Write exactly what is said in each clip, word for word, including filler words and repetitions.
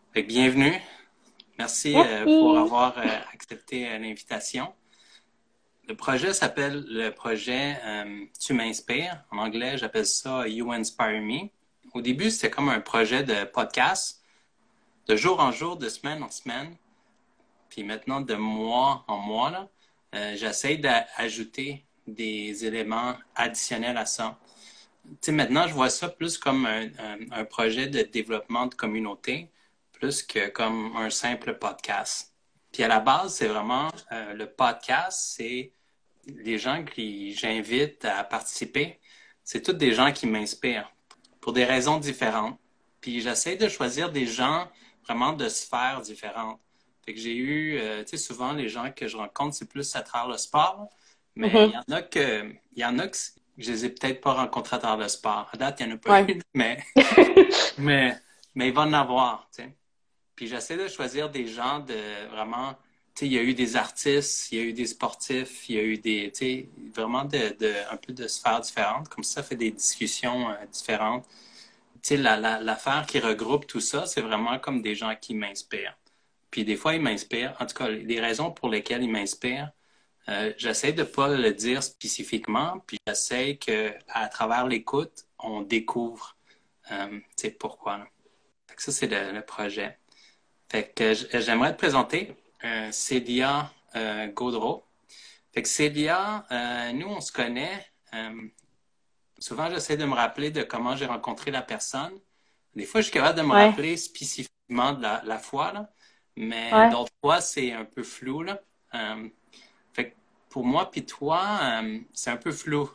Fait que bienvenue. Merci euh, pour Merci. avoir euh, accepté euh, l'invitation. Le projet s'appelle le projet euh, Tu m'inspires. En anglais, j'appelle ça You Inspire Me. Au début, c'était comme un projet de podcast, de jour en jour, de semaine en semaine. Puis maintenant, de mois en mois, là, euh, j'essaie d'ajouter des éléments additionnels à ça. Tu sais, maintenant, je vois ça plus comme un, un, un projet de développement de communauté, plus que comme un simple podcast. Puis à la base, c'est vraiment euh, le podcast, c'est les gens que j'invite à participer. C'est tous des gens qui m'inspirent pour des raisons différentes. Puis j'essaie de choisir des gens vraiment de sphères différentes. Fait que j'ai eu, euh, tu sais, souvent les gens que je rencontre, c'est plus à travers le sport, mais il y Mhm. en a que, il y en a que je les ai peut-être pas rencontrés à travers le sport. À date, il n'y en a pas Ouais. eu, mais, mais, mais il va en avoir, tu sais. Puis j'essaie de choisir des gens de vraiment, tu sais, il y a eu des artistes, il y a eu des sportifs, il y a eu des, tu sais, vraiment de, de, un peu de sphères différentes. Comme ça, ça fait des discussions euh, différentes. Tu sais, la, la, l'affaire qui regroupe tout ça, c'est vraiment comme des gens qui m'inspirent. Puis des fois, ils m'inspirent. En tout cas, les raisons pour lesquelles ils m'inspirent, euh, j'essaie de pas le dire spécifiquement, puis j'essaie que à travers l'écoute, on découvre, euh, tu sais, pourquoi. Là. Fait que ça, c'est le, le projet. Fait que j'aimerais te présenter euh, Célia euh, Gaudreau. Fait que Célia, euh, nous, on se connaît. Euh, souvent, j'essaie de me rappeler de comment j'ai rencontré la personne. Des fois, je suis capable de me Ouais. rappeler spécifiquement de la, la fois, là, mais Ouais. d'autres fois, c'est un peu flou. Là. Euh, fait que pour moi puis toi, euh, c'est un peu flou.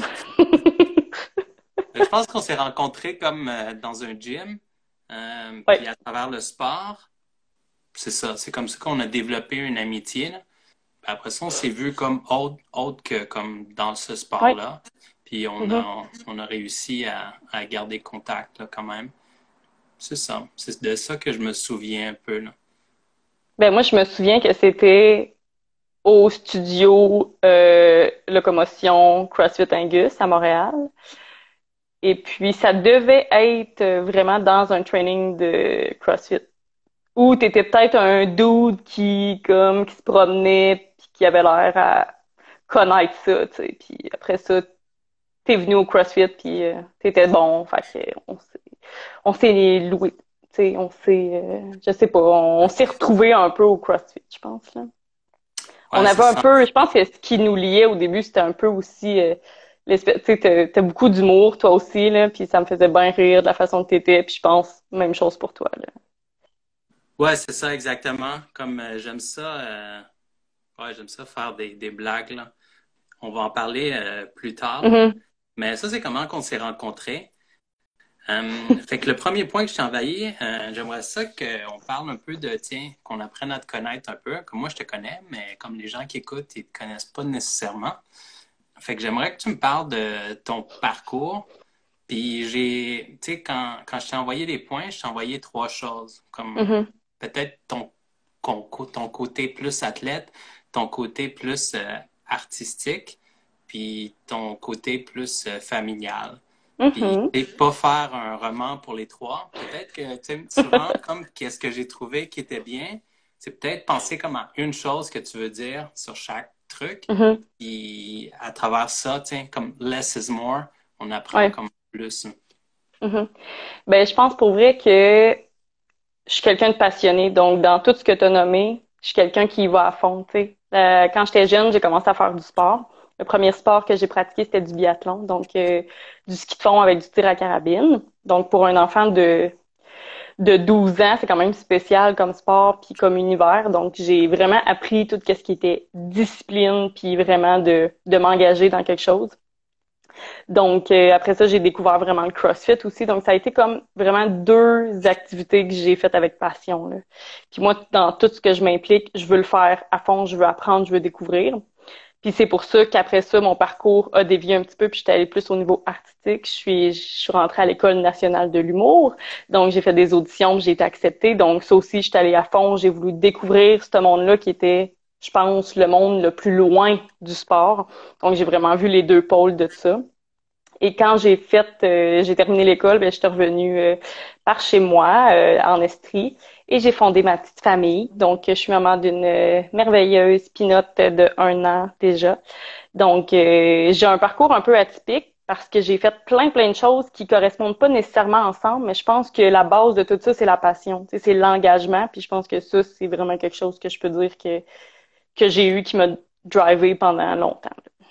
Je pense qu'on s'est rencontrés comme euh, dans un gym, euh, puis Ouais. à travers le sport. C'est ça, c'est comme ça qu'on a développé une amitié. Là. Après ça, on s'est vu comme autre, autre que comme dans ce Ouais. sport-là. Puis on Mhm. a, on a réussi à, à garder contact là, quand même. C'est ça. C'est de ça que je me souviens un peu. Là. Ben moi, je me souviens que c'était au studio euh, Locomotion CrossFit Angus à Montréal. Et puis, ça devait être euh, vraiment dans un training de CrossFit. Ou t'étais peut-être un dude qui, comme, qui se promenait puis qui avait l'air à connaître ça, tu sais. Puis après ça, t'es venu au CrossFit puis euh, t'étais bon. Fait que on s'est on s'est loué. Tu sais, on s'est, euh, je sais pas, on, on s'est retrouvés un peu au CrossFit, je pense, là. On Ouais, c'est avait un ça. peu, je pense que ce qui nous liait au début, c'était un peu aussi euh, l'espèce, tu sais, t'as, t'as beaucoup d'humour, toi aussi, là, puis ça me faisait bien rire de la façon que t'étais, puis je pense, même chose pour toi, là. Ouais, c'est ça exactement. Comme euh, j'aime ça, euh, ouais, j'aime ça faire des, des blagues là. On va en parler euh, plus tard. Là. Mhm. Mais ça, c'est comment qu'on s'est rencontrés. Euh, fait que le premier point que je t'ai envahi, euh, j'aimerais ça qu'on parle un peu de, tiens, qu'on apprenne à te connaître un peu. Comme moi, je te connais, mais comme les gens qui écoutent, ils te connaissent pas nécessairement. Fait que j'aimerais que tu me parles de ton parcours. Puis j'ai, tu sais, quand, quand je t'ai envoyé des points, je t'ai envoyé trois choses. Comme Mhm. peut-être ton, ton, ton côté plus athlète, ton côté plus euh, artistique, puis ton côté plus euh, familial. Puis, Mhm. et pas faire un roman pour les trois. Peut-être que, tu sais, souvent, comme qu'est-ce que j'ai trouvé qui était bien, c'est peut-être penser comme à une chose que tu veux dire sur chaque truc. Mhm. Puis, à travers ça, tu sais, comme less is more, on apprend Ouais. comme plus. Mhm. Ben, je pense pour vrai que je suis quelqu'un de passionné, donc dans tout ce que tu as nommé, je suis quelqu'un qui y va à fond, tu sais. Euh, quand j'étais jeune, j'ai commencé à faire du sport. Le premier sport que j'ai pratiqué, c'était du biathlon, donc euh, du ski de fond avec du tir à carabine. Donc pour un enfant de de douze ans, c'est quand même spécial comme sport puis comme univers. Donc j'ai vraiment appris tout ce qui était discipline puis vraiment de de m'engager dans quelque chose. Donc, euh, après ça, j'ai découvert vraiment le CrossFit aussi. Donc, ça a été comme vraiment deux activités que j'ai faites avec passion, là. Puis moi, dans tout ce que je m'implique, je veux le faire à fond, je veux apprendre, je veux découvrir. Puis c'est pour ça qu'après ça, mon parcours a dévié un petit peu, puis j'étais allée plus au niveau artistique. Je suis, je suis rentrée à l'École nationale de l'humour. Donc, j'ai fait des auditions, j'ai été acceptée. Donc, ça aussi, j'étais allée à fond. J'ai voulu découvrir ce monde-là qui était, je pense, le monde le plus loin du sport. Donc, j'ai vraiment vu les deux pôles de ça. Et quand j'ai fait, euh, j'ai terminé l'école, ben, j'étais revenue euh, par chez moi, euh, en Estrie, et j'ai fondé ma petite famille. Donc, je suis maman d'une euh, merveilleuse pinotte de un an déjà. Donc, euh, j'ai un parcours un peu atypique parce que j'ai fait plein, plein de choses qui correspondent pas nécessairement ensemble, mais je pense que la base de tout ça, c'est la passion, tu sais, c'est l'engagement. Puis je pense que ça, c'est vraiment quelque chose que je peux dire que, que j'ai eu qui m'a drivé pendant longtemps.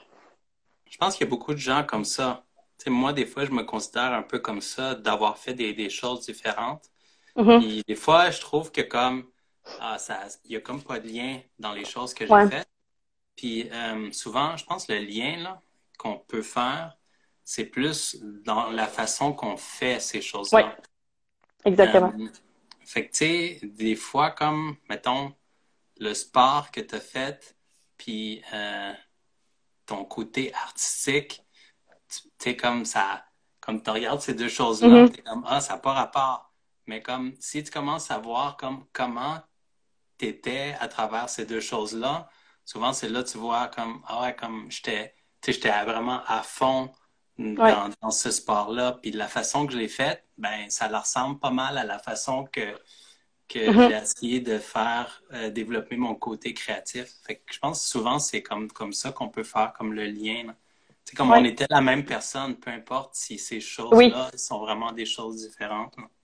Je pense qu'il y a beaucoup de gens comme ça. Tu sais, moi, des fois, je me considère un peu comme ça, d'avoir fait des, des choses différentes. Mhm. Puis des fois, je trouve que comme ah, ça, il y a comme pas de lien dans les choses que j'ai Ouais, faites. Puis euh, souvent, je pense que le lien là, qu'on peut faire, c'est plus dans la façon qu'on fait ces ouais, choses-là. exactement. Euh, fait que tu sais, des fois, comme, mettons, le sport que tu as fait, puis euh, ton côté artistique, tu sais, comme ça, comme tu regardes ces deux choses-là, Mhm. tu es comme, ah, ça n'a pas rapport. Mais comme, si tu commences à voir comme, comment tu étais à travers ces deux choses-là, souvent, c'est là que tu vois comme, ah ouais, comme j'étais, tu sais, j'étais vraiment à fond Ouais. dans, dans ce sport-là. Puis la façon que je l'ai faite, ben, ça leur ressemble pas mal à la façon que, que j'ai Mhm. essayé de faire euh, développer mon côté créatif. Fait que je pense que souvent, c'est comme, comme ça qu'on peut faire comme le lien, là. Tu sais, comme on Ouais. était la même personne, peu importe si ces Oui. choses-là sont vraiment des choses différentes, là.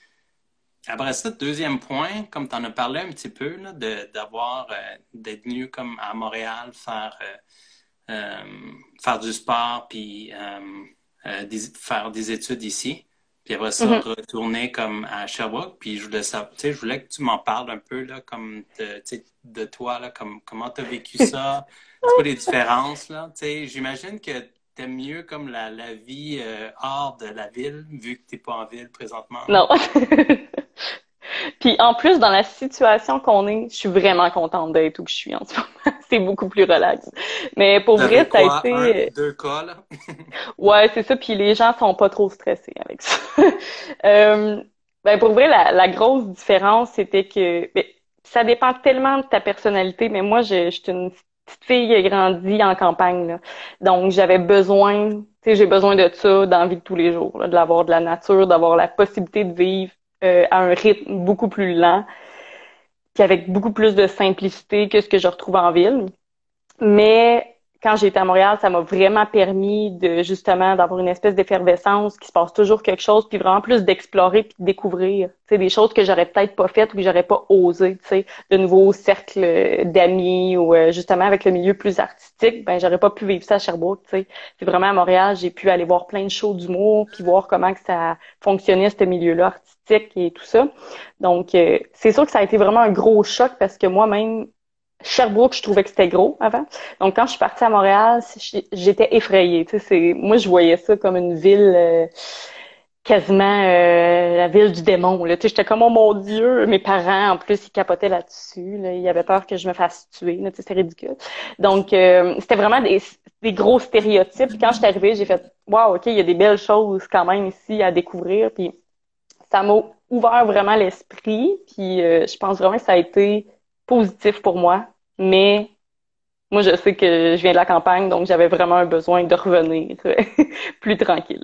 Après ça, deuxième point, comme tu en as parlé un petit peu, là, de, d'avoir, euh, d'être venu comme à Montréal faire, euh, euh, faire du sport, puis euh, euh, des- faire des études ici. Puis après ça, Mhm. retourner comme à Sherbrooke. Puis je voulais savoir, tu sais, je voulais que tu m'en parles un peu, là, comme de, tu sais, de toi, là, comme, comment tu as vécu ça. C'est quoi les différences, là? Tu sais, j'imagine que t'aimes mieux comme la, la vie euh, hors de la ville, vu que t'es pas en ville présentement, là. Non. Puis en plus, dans la situation qu'on est, je suis vraiment contente d'être où je suis en ce moment. C'est beaucoup plus relax. Mais pour Vous avez vrai, ça a quoi? Un, été... deux cas, là? Ouais, c'est ça. Puis les gens sont pas trop stressés avec ça. Euh, ben pour vrai, la, la grosse différence, c'était que... ben, ça dépend tellement de ta personnalité, mais moi, je, je suis une petite fille qui a grandi en campagne, là. Donc, j'avais besoin... Tu sais, j'ai besoin de ça dans la vie de tous les jours, là, de l'avoir de la nature, d'avoir la possibilité de vivre euh, à un rythme beaucoup plus lent puis avec beaucoup plus de simplicité que ce que je retrouve en ville. Mais quand j'étais à Montréal, ça m'a vraiment permis de justement d'avoir une espèce d'effervescence, qui se passe toujours quelque chose, puis vraiment plus d'explorer puis de découvrir. Tu sais, des choses que j'aurais peut-être pas faites ou que j'aurais pas osé, tu sais, de nouveaux cercles d'amis ou euh, justement avec le milieu plus artistique, ben j'aurais pas pu vivre ça à Sherbrooke, tu sais. C'est vraiment à Montréal, j'ai pu aller voir plein de shows d'humour, puis voir comment que ça fonctionnait ce milieu-là artistique et tout ça. Donc euh, c'est sûr que ça a été vraiment un gros choc parce que moi-même Sherbrooke, je trouvais que c'était gros avant. Donc, quand je suis partie à Montréal, j'étais effrayée. Tu sais, c'est, moi, je voyais ça comme une ville euh, quasiment euh, la ville du démon. Là. Tu sais, j'étais comme, oh mon Dieu, mes parents, en plus, ils capotaient là-dessus. Là. Ils avaient peur que je me fasse tuer. Là. Tu sais, c'est ridicule. Donc, euh, c'était vraiment des, des gros stéréotypes. Puis quand je suis arrivée, j'ai fait, wow, OK, il y a des belles choses quand même ici à découvrir. Puis ça m'a ouvert vraiment l'esprit. Puis euh, je pense vraiment que ça a été positif pour moi. Mais moi, je sais que je viens de la campagne, donc j'avais vraiment un besoin de revenir plus tranquille.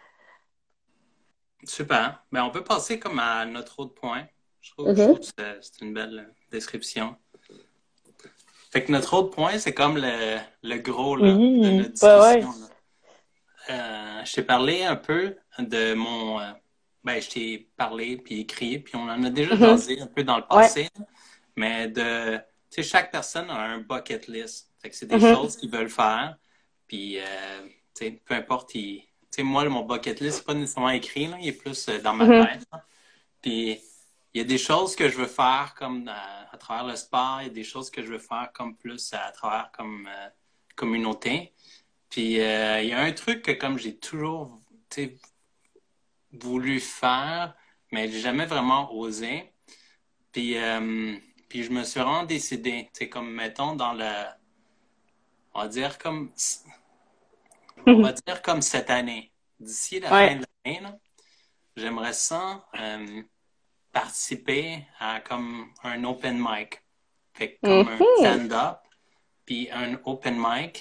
Super. Ben, on peut passer comme à notre autre point. Je trouve, je trouve Mhm. que c'est c'est une belle euh, description. Fait que notre autre point, c'est comme le, le gros là, de Oui, notre ouais, discussion, ouais. là. Euh, je t'ai parlé un peu de mon... euh, ben, je t'ai parlé puis écrit, puis on en a déjà Mhm. jasé un peu dans le Ouais. passé, là. Mais de... Tu sais, chaque personne a un bucket list. Fait que c'est des Mhm. choses qu'ils veulent faire. Puis, euh, tu sais, peu importe, ils- tu sais, moi, mon bucket list, c'est pas nécessairement écrit, là, il est plus euh, dans ma Mhm. tête, là. Puis, il y a des choses que je veux faire comme à, à travers le sport, il y a des choses que je veux faire comme plus à, travers comme euh, communauté. Puis, euh, il y a un truc que comme j'ai toujours, tu sais, voulu faire, mais j'ai jamais vraiment osé. Puis, euh, puis je me suis vraiment décidé, tu sais, comme mettons dans le, on va dire comme, on va Mhm. dire comme cette année. D'ici la fin Ouais. de l'année, là, j'aimerais ça euh, participer à comme un open mic. Fait que comme un Mhm. stand-up, puis un open mic.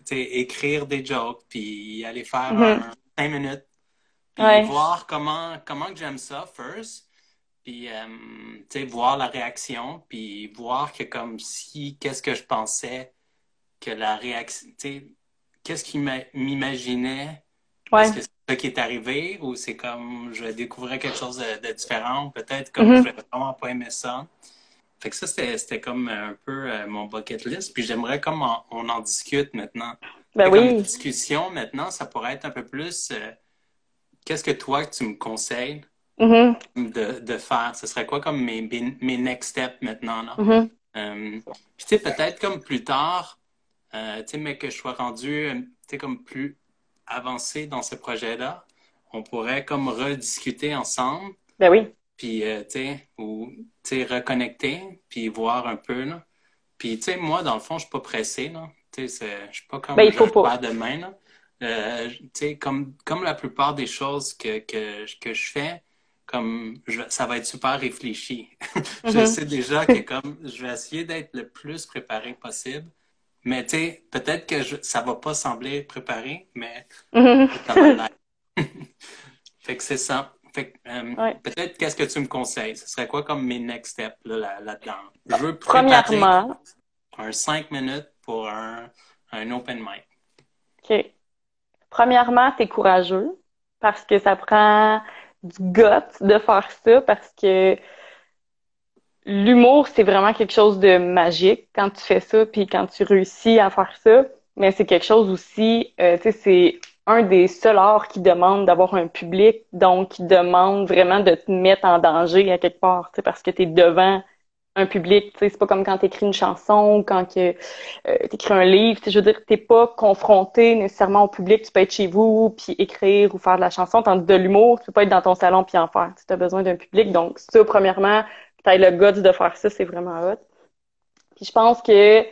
sais, écrire des jokes, puis aller faire Mhm. un cinq minutes, puis Ouais. voir comment, comment que j'aime ça, first, puis, euh, tu sais, voir la réaction, puis voir que comme si, qu'est-ce que je pensais que la réaction, tu sais, qu'est-ce qui m'imaginait, est-ce Ouais. que c'est ça qui est arrivé, ou c'est comme, je vais découvrir quelque chose de, de différent, peut-être comme je Mhm. vais vraiment pas aimer ça. Fait que ça, c'était, c'était comme un peu euh, mon bucket list. Puis j'aimerais comme on, on en discute maintenant. Ben Fait comme oui. discussion maintenant, ça pourrait être un peu plus euh, qu'est-ce que toi tu me conseilles Mhm. de, de faire? Ce serait quoi comme mes, mes mes next steps maintenant là? Mhm. Euh, Puis tu sais, peut-être comme plus tard, euh, tu sais, mais que je sois rendu, euh, tu sais, comme plus avancé dans ce projet-là, on pourrait comme rediscuter ensemble Ben oui. puis, euh, tu sais, ou, tu sais, reconnecter, puis voir un peu, là. Puis, tu sais, moi, dans le fond, je suis pas pressé, là. Tu sais, je suis pas Ben comme il je le faut pas. fais demain, là. Euh, tu sais, comme, comme la plupart des choses que, que, que je fais, comme, je, ça va être super réfléchi. Je Mhm. sais déjà que comme, je vais essayer d'être le plus préparé possible. Mais, tu sais, peut-être que je, ça va pas sembler préparé, mais Mhm. ça va l'être. Fait que c'est ça. Fait que, euh, Ouais. peut-être qu'est-ce que tu me conseilles? Ce serait quoi comme mes next steps là, là, là-dedans? Je veux préparer Premièrement, un cinq minutes pour un, un open mic. OK. Premièrement, t'es courageux parce que ça prend du guts de faire ça parce que l'humour, c'est vraiment quelque chose de magique quand tu fais ça, puis quand tu réussis à faire ça. Mais c'est quelque chose aussi, euh, tu sais, c'est un des seuls arts qui demande d'avoir un public, donc qui demande vraiment de te mettre en danger à quelque part, tu sais, parce que tu es devant un public, tu sais, c'est pas comme quand tu écris une chanson ou quand que, euh, tu écris un livre, tu sais, je veux dire, t'es pas confronté nécessairement au public, tu peux être chez vous, puis écrire ou faire de la chanson, tandis que de l'humour, tu peux pas être dans ton salon puis en faire, tu as besoin d'un public, donc ça, premièrement, t'as le guts de faire ça, c'est vraiment hot. Puis je pense que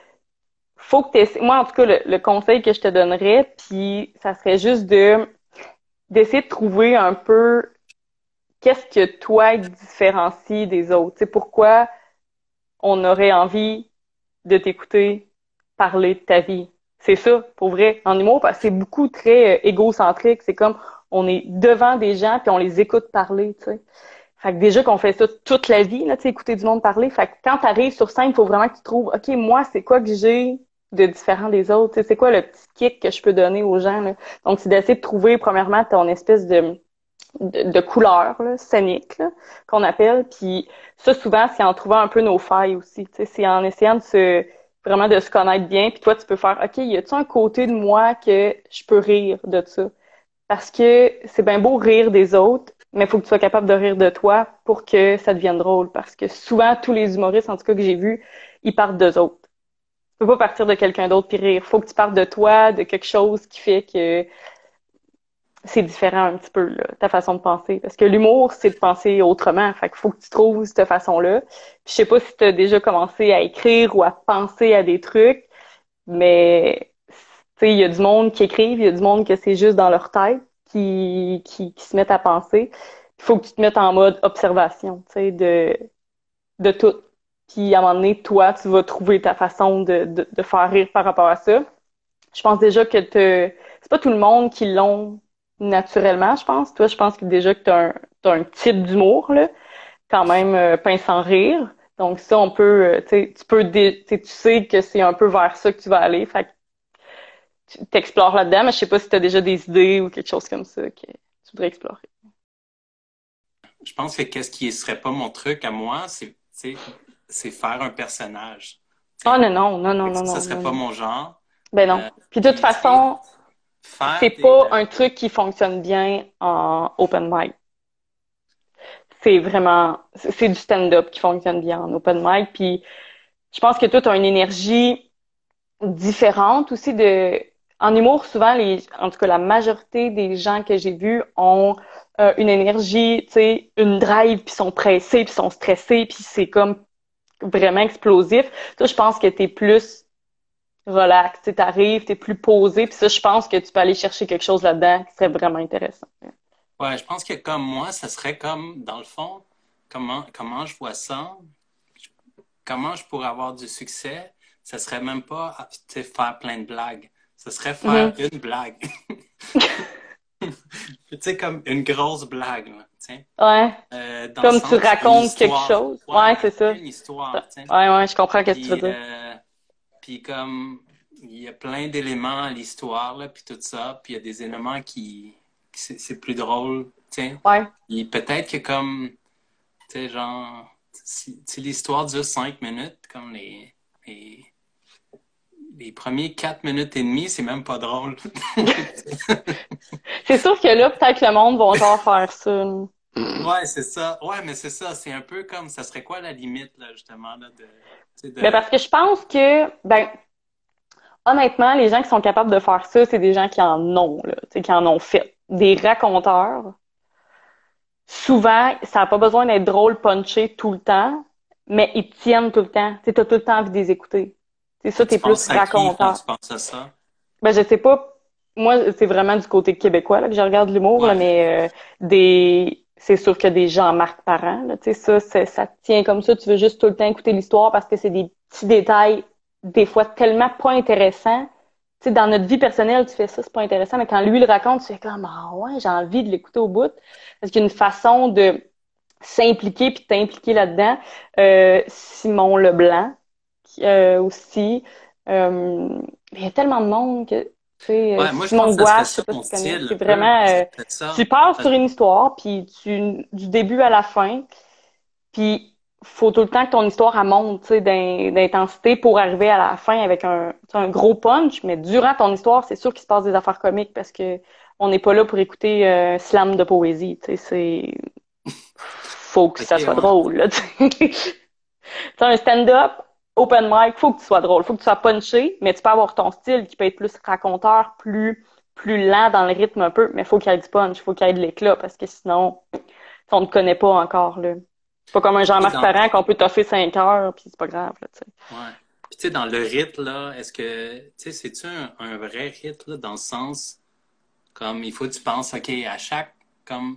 faut que t'essaies, moi en tout cas, le, le conseil que je te donnerais, puis ça serait juste de d'essayer de trouver un peu qu'est-ce que toi te différencie des autres, tu sais, pourquoi on aurait envie de t'écouter parler de ta vie. C'est ça, pour vrai, en humour, parce que c'est beaucoup très euh, égocentrique. C'est comme, on est devant des gens, puis on les écoute parler, tu sais. Fait que déjà qu'on fait ça toute la vie, là, tu sais, écouter du monde parler. Fait que quand t'arrives sur scène, il faut vraiment que tu trouves, OK, moi, c'est quoi que j'ai de différent des autres? Tu sais, c'est quoi le petit kick que je peux donner aux gens, là? Donc, c'est d'essayer de trouver, premièrement, ton espèce de, de, de couleur, là, scénique, là, qu'on appelle. Puis ça, souvent, c'est en trouvant un peu nos failles aussi. Tu sais, c'est en essayant de se, vraiment de se connaître bien. Puis toi, tu peux faire, OK, y a-tu un côté de moi que je peux rire de ça? Parce que c'est bien beau rire des autres, mais il faut que tu sois capable de rire de toi pour que ça devienne drôle. Parce que souvent, tous les humoristes, en tout cas que j'ai vus, ils partent d'eux autres. Tu peux pas partir de quelqu'un d'autre puis rire. Faut que tu partes de toi, de quelque chose qui fait que c'est différent un petit peu, là, ta façon de penser. Parce que l'humour, c'est de penser autrement. Fait qu'il faut que tu trouves cette façon-là. Puis je sais pas si tu as déjà commencé à écrire ou à penser à des trucs, mais tu sais, il y a du monde qui écrivent, il y a du monde que c'est juste dans leur tête qui, qui, qui se mettent à penser. Il faut que tu te mettes en mode observation, tu sais, de, de tout. Puis à un moment donné, toi, tu vas trouver ta façon de, de, de faire rire par rapport à ça. Je pense déjà que te... c'est pas tout le monde qui l'ont naturellement, je pense. Toi, je pense que déjà que tu as un, t'as un type d'humour, là, quand même euh, pince sans rire. Donc ça, on peut, euh, tu sais, tu peux, dé... tu sais tu sais que c'est un peu vers ça que tu vas aller. Fait que tu t'explores là-dedans, mais je sais pas si tu as déjà des idées ou quelque chose comme ça que tu voudrais explorer. Je pense que qu'est-ce qui serait pas mon truc à moi, c'est, tu sais, c'est faire un personnage. Tu Oh sais. non, non, non, non, Fait que non, ça, ça non, serait non, pas non. mon genre. Ben non. Euh, Puis de toute puis, tu sais, façon, c'est faire des... pas euh, un truc qui fonctionne bien en open mic. C'est vraiment, c'est du stand-up qui fonctionne bien en open mic. Puis je pense que toi, tu as une énergie différente aussi de. En humour, souvent, les, en tout cas, la majorité des gens que j'ai vus ont euh, une énergie, tu sais, une drive, puis sont pressés, puis sont stressés, puis c'est comme vraiment explosif. Toi, je pense que t'es plus relax, tu t'arrives, t'es plus posé, puis ça, je pense que tu peux aller chercher quelque chose là-dedans qui serait vraiment intéressant. Ouais, je pense que comme moi, ça serait comme, dans le fond, comment, comment je vois ça, comment je pourrais avoir du succès, ça serait même pas, tu sais, faire plein de blagues. ce serait faire Mhm. une blague. Tu sais, comme une grosse blague, là, tu sais. Ouais. Euh, dans le Comme tu sens, une racontes quelque histoire. chose. Ouais, Ouais, c'est raconter ça. une histoire, tu sais. Ouais, ouais, je comprends ce que tu veux Puis, dire. euh, puis comme, il y a plein d'éléments à l'histoire, là, puis tout ça. Puis il y a des éléments qui, qui c'est c'est plus drôle, tu sais. Ouais. Et peut-être que comme, tu sais, genre, si, si l'histoire dure cinq minutes, comme les, les, les premiers quatre minutes et demie, c'est même pas drôle. C'est sûr que là, peut-être que le monde va genre faire ça. Ouais, c'est ça. Ouais, mais c'est ça. C'est un peu comme, ça serait quoi la limite, là, justement, là, de, tu sais, Mais de, parce que je pense que, ben, honnêtement, les gens qui sont capables de faire ça, c'est des gens qui en ont, là, tu sais, qui en ont fait. Des raconteurs, souvent, ça n'a pas besoin d'être drôle, punché tout le temps, mais ils tiennent tout le temps. Tu sais, t'as tout le temps envie de les écouter. C'est ça, puis tu t'es plus penses à qui quand raconteur. tu penses à ça? Ben, je sais pas. Moi, c'est vraiment du côté québécois là, que je regarde l'humour, là, Ouais. mais euh, des c'est sûr qu'il y a des Jean-Marc Parent, là, tu sais, ça, c'est- ça te tient comme ça, tu veux juste tout le temps écouter l'histoire parce que c'est des petits détails, des fois tellement pas intéressants. Tu sais, dans notre vie personnelle, tu fais ça, c'est pas intéressant, mais quand lui le raconte, tu fais comme, ah ouais, j'ai envie de l'écouter au bout. Parce qu'il y a une façon de s'impliquer puis de t'impliquer là-dedans. Euh, Simon Leblanc, qui, euh, aussi. Euh, il y a tellement de monde que, tu sais, euh, Ouais, moi, je Simon pense que ça serait Gouache, je sais ça pas ton si tu connais, style, un c'est peu. vraiment, C'est euh, peut-être tu ça. pars sur Parce- une histoire, puis tu, du début à la fin, puis faut tout le temps que ton histoire elle monte, tu sais, d'in- d'intensité pour arriver à la fin avec un, tu sais, un gros punch, mais durant ton histoire, c'est sûr qu'il se passe des affaires comiques parce que on n'est pas là pour écouter euh, slam de poésie, tu sais, c'est faut que Ok, ça soit ouais. drôle, là, tu sais. Tu sais, un stand-up, open mic, faut que tu sois drôle, faut que tu sois punché, mais tu peux avoir ton style qui peut être plus raconteur, plus, plus lent dans le rythme un peu, mais faut qu'il y ait du punch, faut qu'il y ait de l'éclat, parce que sinon, on ne te connaît pas encore, là. C'est pas comme un Puis, tu sais, Jean-Marc dans, Parent qu'on peut toffer cinq heures, puis c'est pas grave, là, tu sais. ouais. Puis, tu sais, dans le rythme, là, est-ce que, tu sais, c'est-tu un, un vrai rythme, là, dans le sens, comme, il faut que tu penses, OK, à chaque, comme,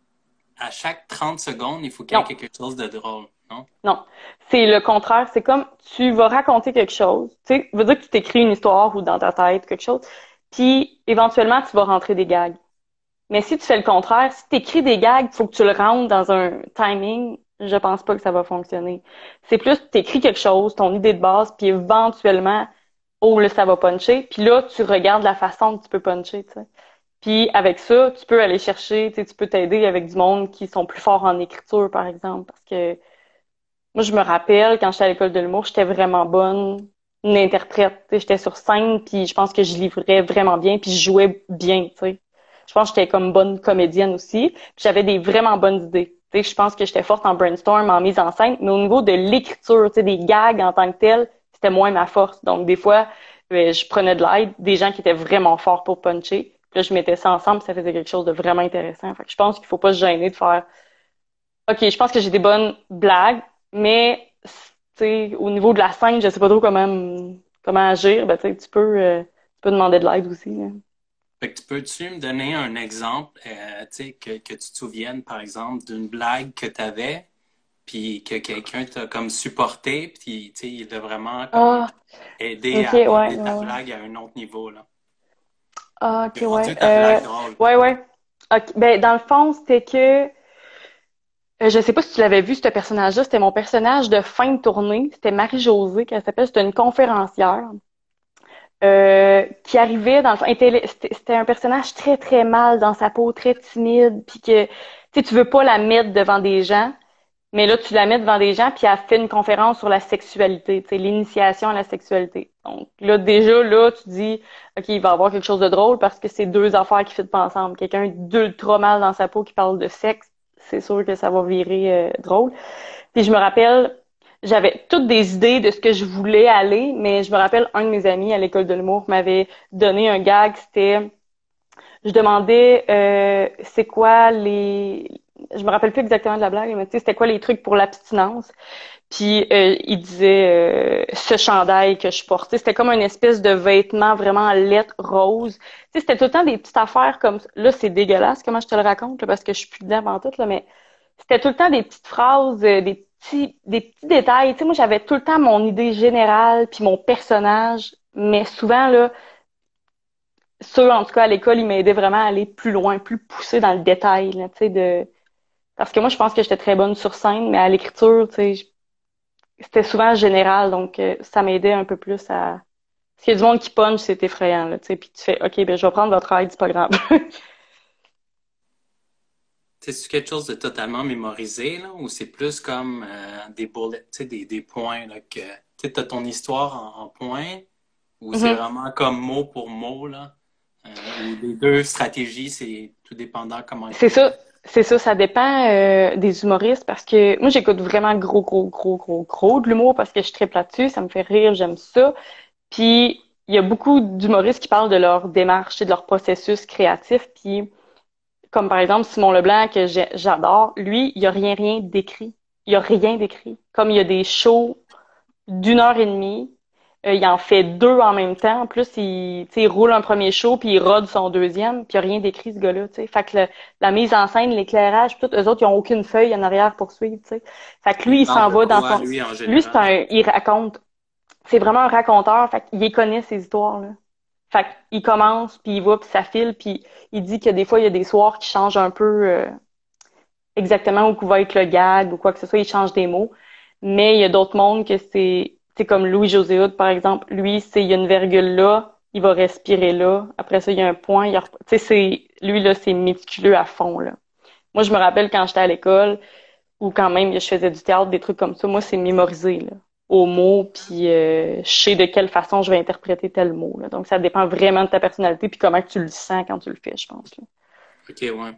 à chaque trente secondes, il faut qu'il y ait Non, quelque chose de drôle, non? non. C'est le contraire. C'est comme tu vas raconter quelque chose. Tu sais, veut dire que tu t'écris une histoire ou dans ta tête, quelque chose, puis éventuellement, tu vas rentrer des gags. Mais si tu fais le contraire, si tu écris des gags, il faut que tu le rentres dans un timing, je pense pas que ça va fonctionner. C'est plus tu écris quelque chose, ton idée de base, puis éventuellement, oh là, ça va puncher. Puis là, tu regardes la façon dont tu peux puncher, tu sais. Puis avec ça, tu peux aller chercher, tu sais, tu peux t'aider avec du monde qui sont plus forts en écriture, par exemple. Parce que moi, je me rappelle, quand j'étais à l'école de l'humour, j'étais vraiment bonne une interprète. Tu sais, j'étais sur scène, puis je pense que je livrais vraiment bien, puis je jouais bien, tu sais. Je pense que j'étais comme bonne comédienne aussi. Puis j'avais des vraiment bonnes idées. Tu sais, je pense que j'étais forte en brainstorm, en mise en scène, mais au niveau de l'écriture, tu sais, des gags en tant que tels, c'était moins ma force. Donc, des fois, euh, je prenais de l'aide, des gens qui étaient vraiment forts pour puncher. Puis là, je mettais ça ensemble, ça faisait quelque chose de vraiment intéressant. Fait que je pense qu'il faut pas se gêner de faire OK, je pense que j'ai des bonnes blagues, mais tu sais, au niveau de la scène, je sais pas trop comment comment agir. Ben, tu sais, tu peux euh, tu peux demander de l'aide aussi, là. Fait que tu peux-tu me donner un exemple, euh, tu sais, que, que tu te souviennes, par exemple, d'une blague que tu avais, puis que quelqu'un t'a comme supporté, puis, tu sais, il a vraiment comme Ah, aidé OK, à ouais, ouais, amener ta ouais. blague à un autre niveau, là. Ah, Puis OK, ouais. rendu ta Euh, blague drôle. ouais, ouais. OK, ben dans le fond, c'était que euh, je sais pas si tu l'avais vu, ce personnage-là, c'était mon personnage de fin de tournée. C'était Marie-Josée, qu'elle s'appelle. C'était une conférencière. Euh, qui arrivait dans le fond, était- c'était c'était un personnage très très mal dans sa peau, très timide, puis que tu sais tu veux pas la mettre devant des gens, mais là tu la mets devant des gens, puis elle fait une conférence sur la sexualité, tu sais l'initiation à la sexualité. Donc là déjà là tu dis OK, il va y avoir quelque chose de drôle parce que c'est deux affaires qui fitent pas ensemble. Quelqu'un d'ultra mal dans sa peau qui parle de sexe, c'est sûr que ça va virer euh, drôle. Puis je me rappelle, j'avais toutes des idées de ce que je voulais aller, mais je me rappelle, un de mes amis à l'école de l'humour m'avait donné un gag, c'était, je demandais, euh, c'est quoi les, je me rappelle plus exactement de la blague, mais tu sais, c'était quoi les trucs pour l'abstinence. Puis euh, il disait, euh, ce chandail que je portais, c'était comme une espèce de vêtement vraiment lettre rose. Tu sais, c'était tout le temps des petites affaires comme, là, c'est dégueulasse comment je te le raconte, là, parce que je suis plus dedans avant tout, là, mais c'était tout le temps des petites phrases, euh, des petits, des petits détails. Tu sais, moi, j'avais tout le temps mon idée générale puis mon personnage, mais souvent, là, ceux, en tout cas, à l'école, ils m'aidaient vraiment à aller plus loin, plus poussé dans le détail, là, tu sais, de... Parce que moi, je pense que j'étais très bonne sur scène, mais à l'écriture, tu sais, je- c'était souvent général, donc euh, ça m'aidait un peu plus à... Parce qu'il y a du monde qui punch, c'est effrayant, là, tu sais, puis tu fais, OK, ben je vais prendre votre travail, c'est pas grave. C'est quelque chose de totalement mémorisé, là, ou c'est plus comme euh, des bullets, tu sais, des, des points, là, que tu as ton histoire en, en points, ou c'est Mhm. vraiment comme mot pour mot, là, euh, ou les deux stratégies, c'est tout dépendant comment C'est que... ça, c'est ça, ça dépend euh, des humoristes parce que moi j'écoute vraiment gros, gros, gros, gros, gros de l'humour parce que je tripe là-dessus, ça me fait rire, j'aime ça. Puis il y a beaucoup d'humoristes qui parlent de leur démarche et de leur processus créatif. Puis comme par exemple Simon Leblanc que j'ai- j'adore, lui, il y a rien, rien d'écrit. Il y a rien d'écrit. Comme il y a des shows d'une heure et demie. Euh, il en fait deux en même temps. En plus, il, tu sais, il roule un premier show, puis il rode son deuxième, puis il n'y a rien d'écrit, ce gars-là. Tu sais. Fait que le- la mise en scène, l'éclairage, tout, eux autres, ils ont aucune feuille en arrière pour suivre. Tu sais. Fait que lui, Il il parle s'en de va dans quoi, son... lui, en Lui, c'est général? un... Il raconte. C'est vraiment un raconteur. Fait qu'il connaît ses histoires, là. Fait qu'il commence, puis il va, puis ça file, puis il dit que des fois, il y a des soirs qui changent un peu euh, exactement où va être le gag ou quoi que ce soit, il change des mots. Mais il y a d'autres mondes que c'est, c'est comme Louis-José Hood, par exemple. Lui, c'est, il y a une virgule là, il va respirer là. Après ça, il y a un point. Il y a, tu sais, c'est, lui, là, c'est méticuleux à fond, là. Moi, je me rappelle quand j'étais à l'école ou quand même je faisais du théâtre, des trucs comme ça. Moi, c'est mémorisé, là, au mot, puis euh, je sais de quelle façon je vais interpréter tel mot, là. Donc, ça dépend vraiment de ta personnalité puis comment tu le sens quand tu le fais, je pense, là. OK, ouais.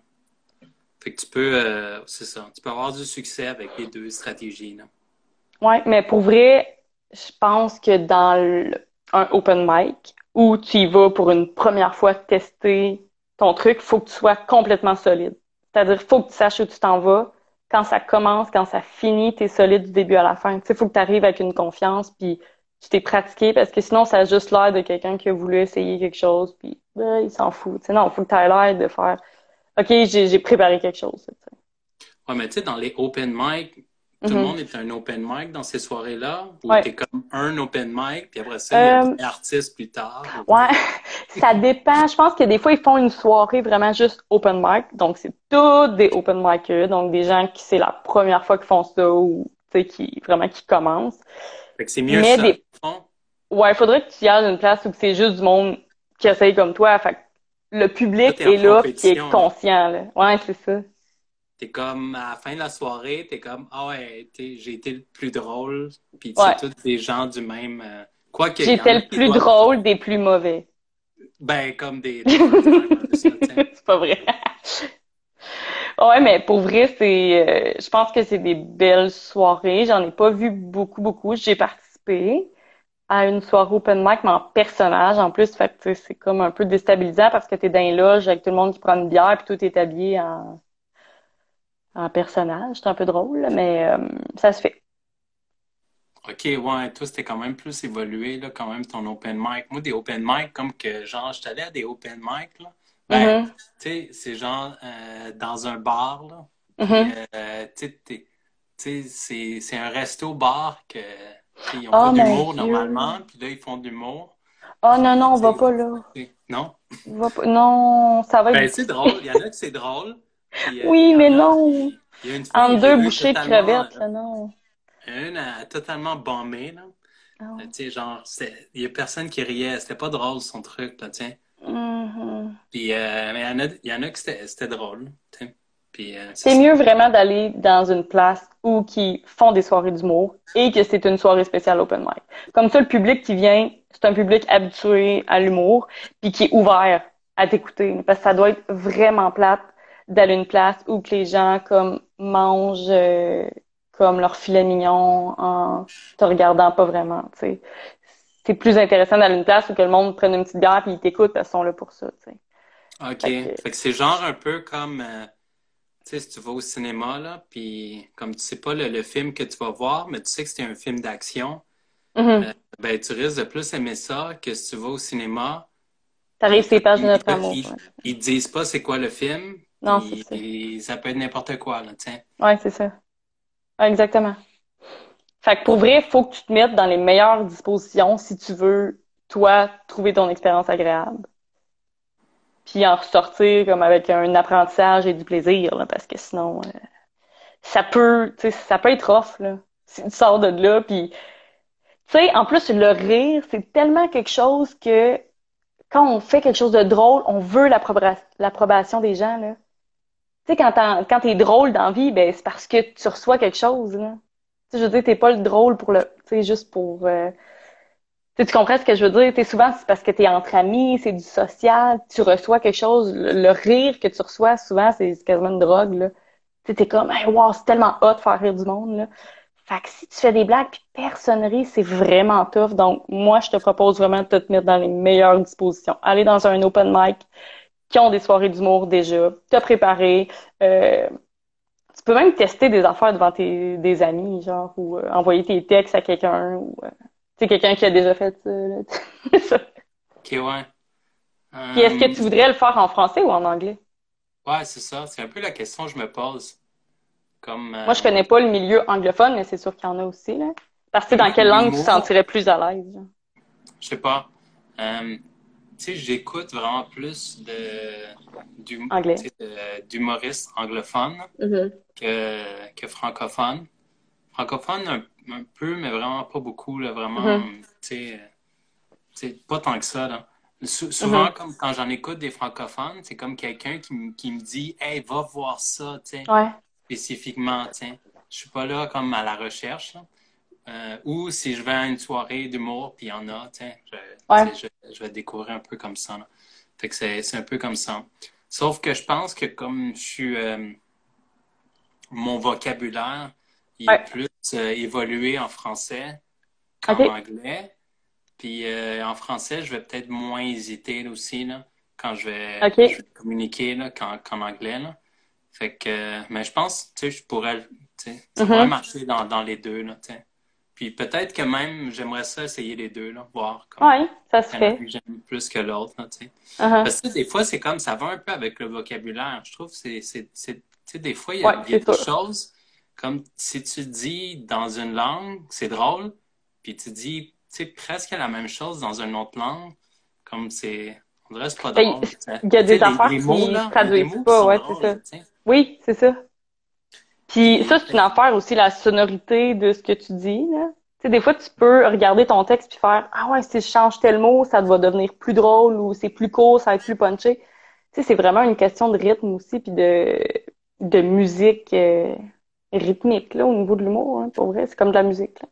Fait que tu peux, euh, c'est ça, tu peux avoir du succès avec les deux stratégies, là. Ouais, mais pour vrai, je pense que dans le- un open mic où tu y vas pour une première fois tester ton truc, faut que tu sois complètement solide. C'est-à-dire, faut que tu saches où tu t'en vas. Quand ça commence, quand ça finit, tu es solide du début à la fin. Tu sais, faut que tu arrives avec une confiance, puis tu t'es pratiqué, parce que sinon, ça a juste l'air de quelqu'un qui a voulu essayer quelque chose, puis ben, il s'en fout. Tu sais, non, faut que tu aies l'air de faire, OK, j'ai j'ai préparé quelque chose. Tu sais. Ouais, mais tu sais, dans les open mic, tout le Mhm. monde est un open mic dans ces soirées-là, ou Ouais. t'es comme un open mic, puis après ça, il y a le Euh, vrai artiste plus tard. Ou Ouais, t'es- ça dépend. Je pense que des fois, ils font une soirée vraiment juste open mic. Donc, c'est tous des open micers. Donc, des gens qui c'est la première fois qu'ils font ça ou, tu sais, qui, vraiment, qui commencent. Fait que c'est mieux Mais ça, des, au fond. ouais, il faudrait que tu y ailles dans une place où c'est juste du monde qui essaye comme toi. Fait que le Là, public t'es en est là puis est compétition, là. conscient, là. Ouais, c'est ça. T'es comme, à la fin de la soirée, t'es comme, ah ouais, t'es- j'ai été le plus drôle, puis c'est Ouais. tous des gens du même... euh, Quoique, il y en J'étais a le qui plus doivent... drôle des plus mauvais. Ben, comme des, des first-timers, là, tiens. C'est pas vrai. Ouais, mais pour vrai, c'est, euh, je pense que c'est des belles soirées. J'en ai pas vu beaucoup, beaucoup. J'ai participé à une soirée open mic, mais en personnage. En plus, fait, que, tu sais, c'est comme un peu déstabilisant parce que t'es dans les loges avec tout le monde qui prend une bière puis tout est habillé en, en personnage. C'est un peu drôle, là, mais euh, ça se fait. OK, ouais, toi, c'était quand même plus évolué, là, quand même, ton open mic. Moi, des open mic, comme que, genre, je suis allé à des open mic, là. Ben, Mhm, tu sais, c'est genre euh, dans un bar, là. Puis, mhm. euh, tu sais, t'es- tu sais, c'est c'est un resto-bar que, tu sais, ils ont pas Oh mon d'humour Dieu. normalement, puis là, ils font de l'humour. Oh Puis, non, non, on tu va sais, pas là. tu- non? Va pas... Non, ça va être Ben, c'est difficile. drôle. Il y en a que c'est drôle. Puis, euh, il Oui, y mais en a, non. qui- il y a une fille, Entre j'ai deux vu bouchées de totalement, crevettes, euh, là, non. une euh, totalement bombée, là. Euh, Non. tu sais, genre, c'est- il y a personne qui riait. C'était pas drôle, son truc, là, tiens. Mhm. Puis, euh, mais il y en a, il y en a que c'était c'était drôle, tu sais. Puis, euh, c'est C'est ça. mieux vraiment d'aller dans une place où qui font des soirées d'humour et que c'est une soirée spéciale open mic. Comme ça, le public qui vient, c'est un public habitué à l'humour puis qui est ouvert à t'écouter. Parce que ça doit être vraiment plate d'aller à une place où que les gens comme mangent euh, comme leur filet mignon en te regardant pas vraiment, tu sais. C'est plus intéressant d'aller à une place où que le monde prenne une petite bière puis ils t'écoutent parce qu'ils sont là pour ça, tu sais. OK. Fait que, Fait que c'est genre un peu comme, euh, tu sais, si tu vas au cinéma, là, puis comme tu sais pas le, le film que tu vas voir, mais tu sais que c'est un film d'action, mhm. euh, ben, tu risques de plus aimer ça que si tu vas au cinéma, T'arrives puis ces pages de comme, ils, notre te- amour. ils, Ouais. ils te disent pas c'est quoi le film, Non, c'est puis ça. et ça peut être n'importe quoi, là, tiens. Ouais, c'est ça. Ouais, exactement. Fait que pour vrai, faut que tu te mettes dans les meilleures dispositions si tu veux, toi, trouver ton expérience agréable. puis en ressortir comme avec un apprentissage et du plaisir, là, parce que sinon, euh, ça peut, tu sais, ça peut être off, là. Si tu sors de là, puis, tu sais, en plus, le rire, c'est tellement quelque chose que quand on fait quelque chose de drôle, on veut l'approba- l'approbation des gens, là. Tu sais, quand t'en- quand t'es drôle dans la vie, ben, c'est parce que tu reçois quelque chose, là. Tu sais, je veux dire, t'es pas le drôle pour le, tu sais, juste pour, euh, tu sais, tu comprends ce que je veux dire? T'es souvent, c'est parce que t'es entre amis, c'est du social, tu reçois quelque chose, le, le rire que tu reçois, souvent, c'est c'est quasiment une drogue, là. Tu sais, t'es comme, hey, wow, c'est tellement hot de faire rire du monde, là. Fait que si tu fais des blagues puis personne rit, c'est vraiment tough. Donc, moi, je te propose vraiment de te mettre dans les meilleures dispositions. Aller dans un open mic qui ont des soirées d'humour déjà, te préparer. Euh, tu peux même tester des affaires devant tes des amis, genre, ou euh, envoyer tes textes à quelqu'un, ou euh, tu sais, quelqu'un qui a déjà fait ça, là. Ça. OK, ouais. Puis est-ce que Euh, tu voudrais le faire en français ou en anglais? ouais, c'est ça. C'est un peu la question que je me pose. Comme Moi, je euh, connais pas le milieu anglophone, mais c'est sûr qu'il y en a aussi, là. Parce que tu sais, ben dans moi, quelle langue tu te l'humour, sentirais plus à l'aise, genre? je sais pas. Euh, tu sais, j'écoute vraiment plus de, d'hum- tu Anglais. sais, de- d'humoristes anglophones Mhm. que, que francophones. Francophones un, un peu, mais vraiment pas beaucoup, là, vraiment, Mhm. tu sais, euh, tu sais, pas tant que ça, là. Sou- souvent, Mhm. comme quand j'en écoute des francophones, c'est comme quelqu'un qui, me- qui me dit Hey, va voir ça, tu sais, Ouais. spécifiquement, tiens. Je suis pas là comme à la recherche, là. Euh, ou si je vais à une soirée d'humour, puis il y en a, tiens, je, Ouais. tu sais, je, je vais découvrir un peu comme ça, là. Fait que c'est, c'est un peu comme ça. Sauf que je pense que comme je suis, euh, mon vocabulaire, il est Ouais. plus euh, évolué en français qu'en OK. anglais. Puis euh, en français, je vais peut-être moins hésiter là, aussi là, quand je vais, je OK. vais communiquer là, qu'en, qu'en anglais. Là. Fait que, euh, mais je pense, tu sais, je pourrais, tu sais, ça pourrait Mhm. marcher dans, dans les deux, là, tu sais. Puis peut-être que même, j'aimerais ça essayer les deux, là, voir comme Ouais, ça se il y en a un fait. que j'aime plus que l'autre, là, tu sais. Uh-huh. Parce que des fois, c'est comme, ça va un peu avec le vocabulaire. Je trouve que c'est, c'est, c'est- tu sais, des fois, il y a, Ouais, il y a c'est des sûr. choses, comme si tu dis dans une langue, c'est drôle, puis tu dis, tu sais, presque la même chose dans une autre langue, comme c'est, on dirait que c'est pas Ben, drôle, tu sais. il y a Tu sais, des les, affaires les mots, qui se là, il y a des traduisent mots qui pas, sont ouais, c'est drôles, ça. là, tu sais. Oui, c'est ça. Puis ça, Puis, c'est une affaire aussi, la sonorité de ce que tu dis, là. Tu sais, des fois, tu peux regarder ton texte puis faire, ah ouais, si je change tel mot, ça va devenir plus drôle ou c'est plus court, ça va être plus punché. Tu sais, c'est vraiment une question de rythme aussi puis de, de musique euh, rythmique, là, au niveau de l'humour, hein, pour vrai. C'est comme de la musique, là.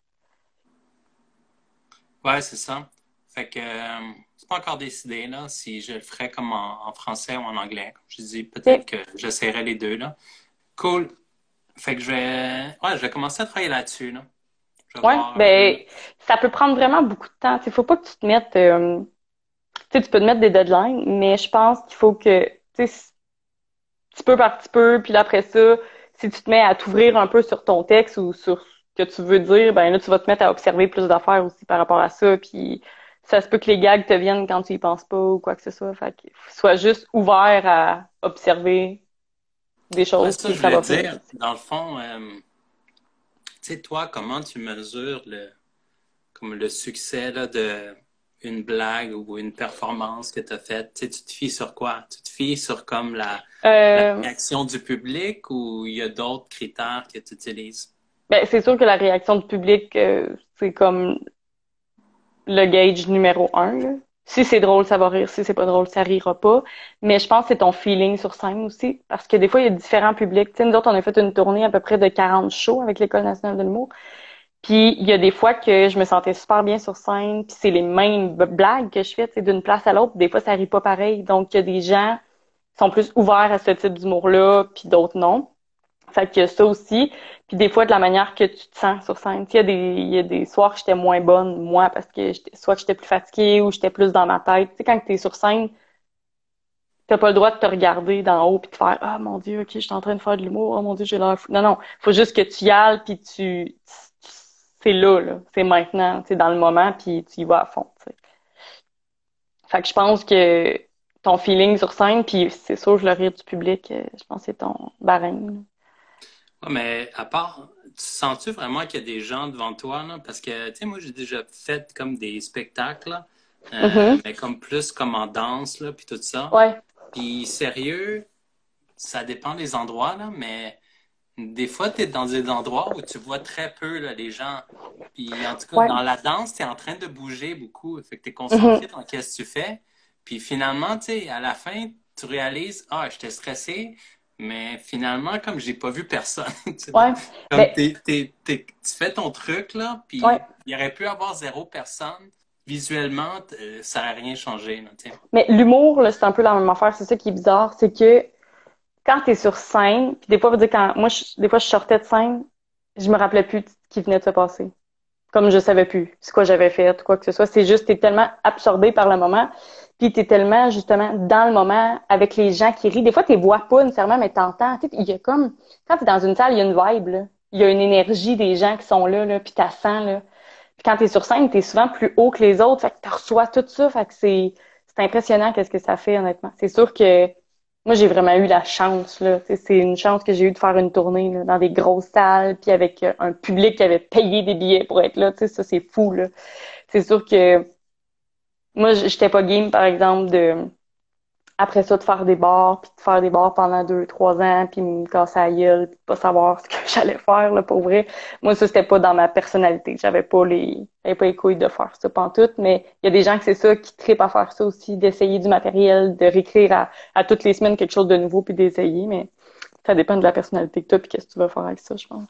ouais, c'est ça. Fait que, euh, c'est pas encore décidé, là, si je le ferais comme en, en français ou en anglais. Comme je dis, peut-être OK. que j'essaierai les deux, là. Cool. Fait que je vais, ouais, je vais commencer à travailler là-dessus, là. Je vais Ouais, voir un peu, là. ben, ça peut prendre vraiment beaucoup de temps. Il faut pas que tu te mettes, euh, tu sais, tu peux te mettre des deadlines, mais je pense qu'il faut que, tu sais, petit peu par petit peu, puis là, après ça, si tu te mets à t'ouvrir un peu sur ton texte ou sur ce que tu veux dire, ben là, tu vas te mettre à observer plus d'affaires aussi par rapport à ça, puis ça se peut que les gags te viennent quand tu y penses pas ou quoi que ce soit. Fait que sois juste ouvert à observer des Ouais, choses, ça, puis je ça voulais va venir. dire, dans le fond, euh, tu sais, toi, comment tu mesures le, comme le succès, là, de une blague ou une performance que tu as faite? Tu sais, tu te fies sur quoi? Tu te fies sur comme la, la Euh, réaction du public ou il y a d'autres critères que tu utilises? ben, c'est sûr que la réaction du public, euh, c'est comme le gauge numéro un, là. Si c'est drôle, ça va rire. Si c'est pas drôle, ça rira pas. Mais je pense que c'est ton feeling sur scène aussi. Parce que des fois, il y a différents publics. Tu sais, nous autres, on a fait une tournée à peu près de quarante shows avec l'École nationale de l'humour. Puis il y a des fois que je me sentais super bien sur scène. Puis c'est les mêmes b- blagues que je fais, tu sais, d'une place à l'autre. Des fois, ça rit pas pareil. Donc, il y a des gens qui sont plus ouverts à ce type d'humour-là, puis d'autres non. Fait que ça aussi. Puis des fois, de la manière que tu te sens sur scène. Tu sais, il y a des, il y a des soirs que j'étais moins bonne, moi, parce que j'étais- soit que j'étais plus fatiguée ou j'étais plus dans ma tête. Tu sais, quand t'es sur scène, t'as pas le droit de te regarder d'en haut puis de faire «Ah, mon Dieu, OK, je suis en train de faire de l'humour. Oh mon Dieu, j'ai l'air fou.» Non, non. Faut juste que tu y ailles puis tu, tu- c'est là, là. C'est maintenant. C'est dans le moment puis tu y vas à fond, tu sais. Fait que je pense que ton feeling sur scène, puis c'est sûr, je le rire du public, euh, je pense que c'est ton barème. Ouais, mais à part, tu sens-tu vraiment qu'il y a des gens devant toi, là? Parce que, tu sais, moi, j'ai déjà fait comme des spectacles, là, euh, Mhm. mais comme plus comme en danse, là, puis tout ça. Ouais. Puis sérieux, ça dépend des endroits, là, mais des fois, tu es dans des endroits où tu vois très peu là, les gens. Puis en tout cas, Ouais. dans la danse, tu es en train de bouger beaucoup. Fait que tu es Mhm. concentré dans ce que tu fais. Puis finalement, tu sais, à la fin, tu réalises, ah, j'étais stressé, mais finalement, comme j'ai pas vu personne, tu sais, Ouais. comme Ben, t'es, t'es- t'es- tu fais ton truc, là, ouais. puis il y aurait pu avoir zéro personne. Visuellement, t- euh, ça n'aurait rien changé, là, tu sais. Mais l'humour, là, c'est un peu la même affaire. C'est ça qui est bizarre. C'est que quand t'es sur scène, puis des fois, je veux dire, quand moi, je- des fois, je sortais de scène, je me rappelais plus de ce qui venait de se passer. Comme je savais plus c'est quoi j'avais fait, quoi que ce soit. C'est juste, t'es tellement absorbé par le moment, puis t'es tellement, justement, dans le moment, avec les gens qui rient. Des fois, t'es vois pas nécessairement, mais t'entends. Tu sais, il y a comme, quand t'es dans une salle, il y a une vibe, là. Il y a une énergie des gens qui sont là, là, puis t'as sens, là. Puis quand t'es sur scène, t'es souvent plus haut que les autres, fait que tu reçois tout ça, fait que c'est, c'est impressionnant qu'est-ce que ça fait, honnêtement. C'est sûr que moi, j'ai vraiment eu la chance, là. Tu sais, c'est une chance que j'ai eu de faire une tournée, là, dans des grosses salles, puis avec euh, un public qui avait payé des billets pour être là. Tu sais, ça, c'est fou, là. C'est sûr que moi, j- j'étais pas game, par exemple, de après ça, de faire des bars, puis de faire des bars pendant deux, trois ans, puis me casser la gueule, puis de pas savoir ce que j'allais faire, là, pour vrai. Moi, ça, c'était pas dans ma personnalité. J'avais pas les, j'avais pas les couilles de faire ça pantoute, mais il y a des gens que c'est ça, qui trippent à faire ça aussi, d'essayer du matériel, de réécrire à, à toutes les semaines quelque chose de nouveau, puis d'essayer, mais ça dépend de la personnalité que tu as, puis qu'est-ce que tu veux faire avec ça, je pense.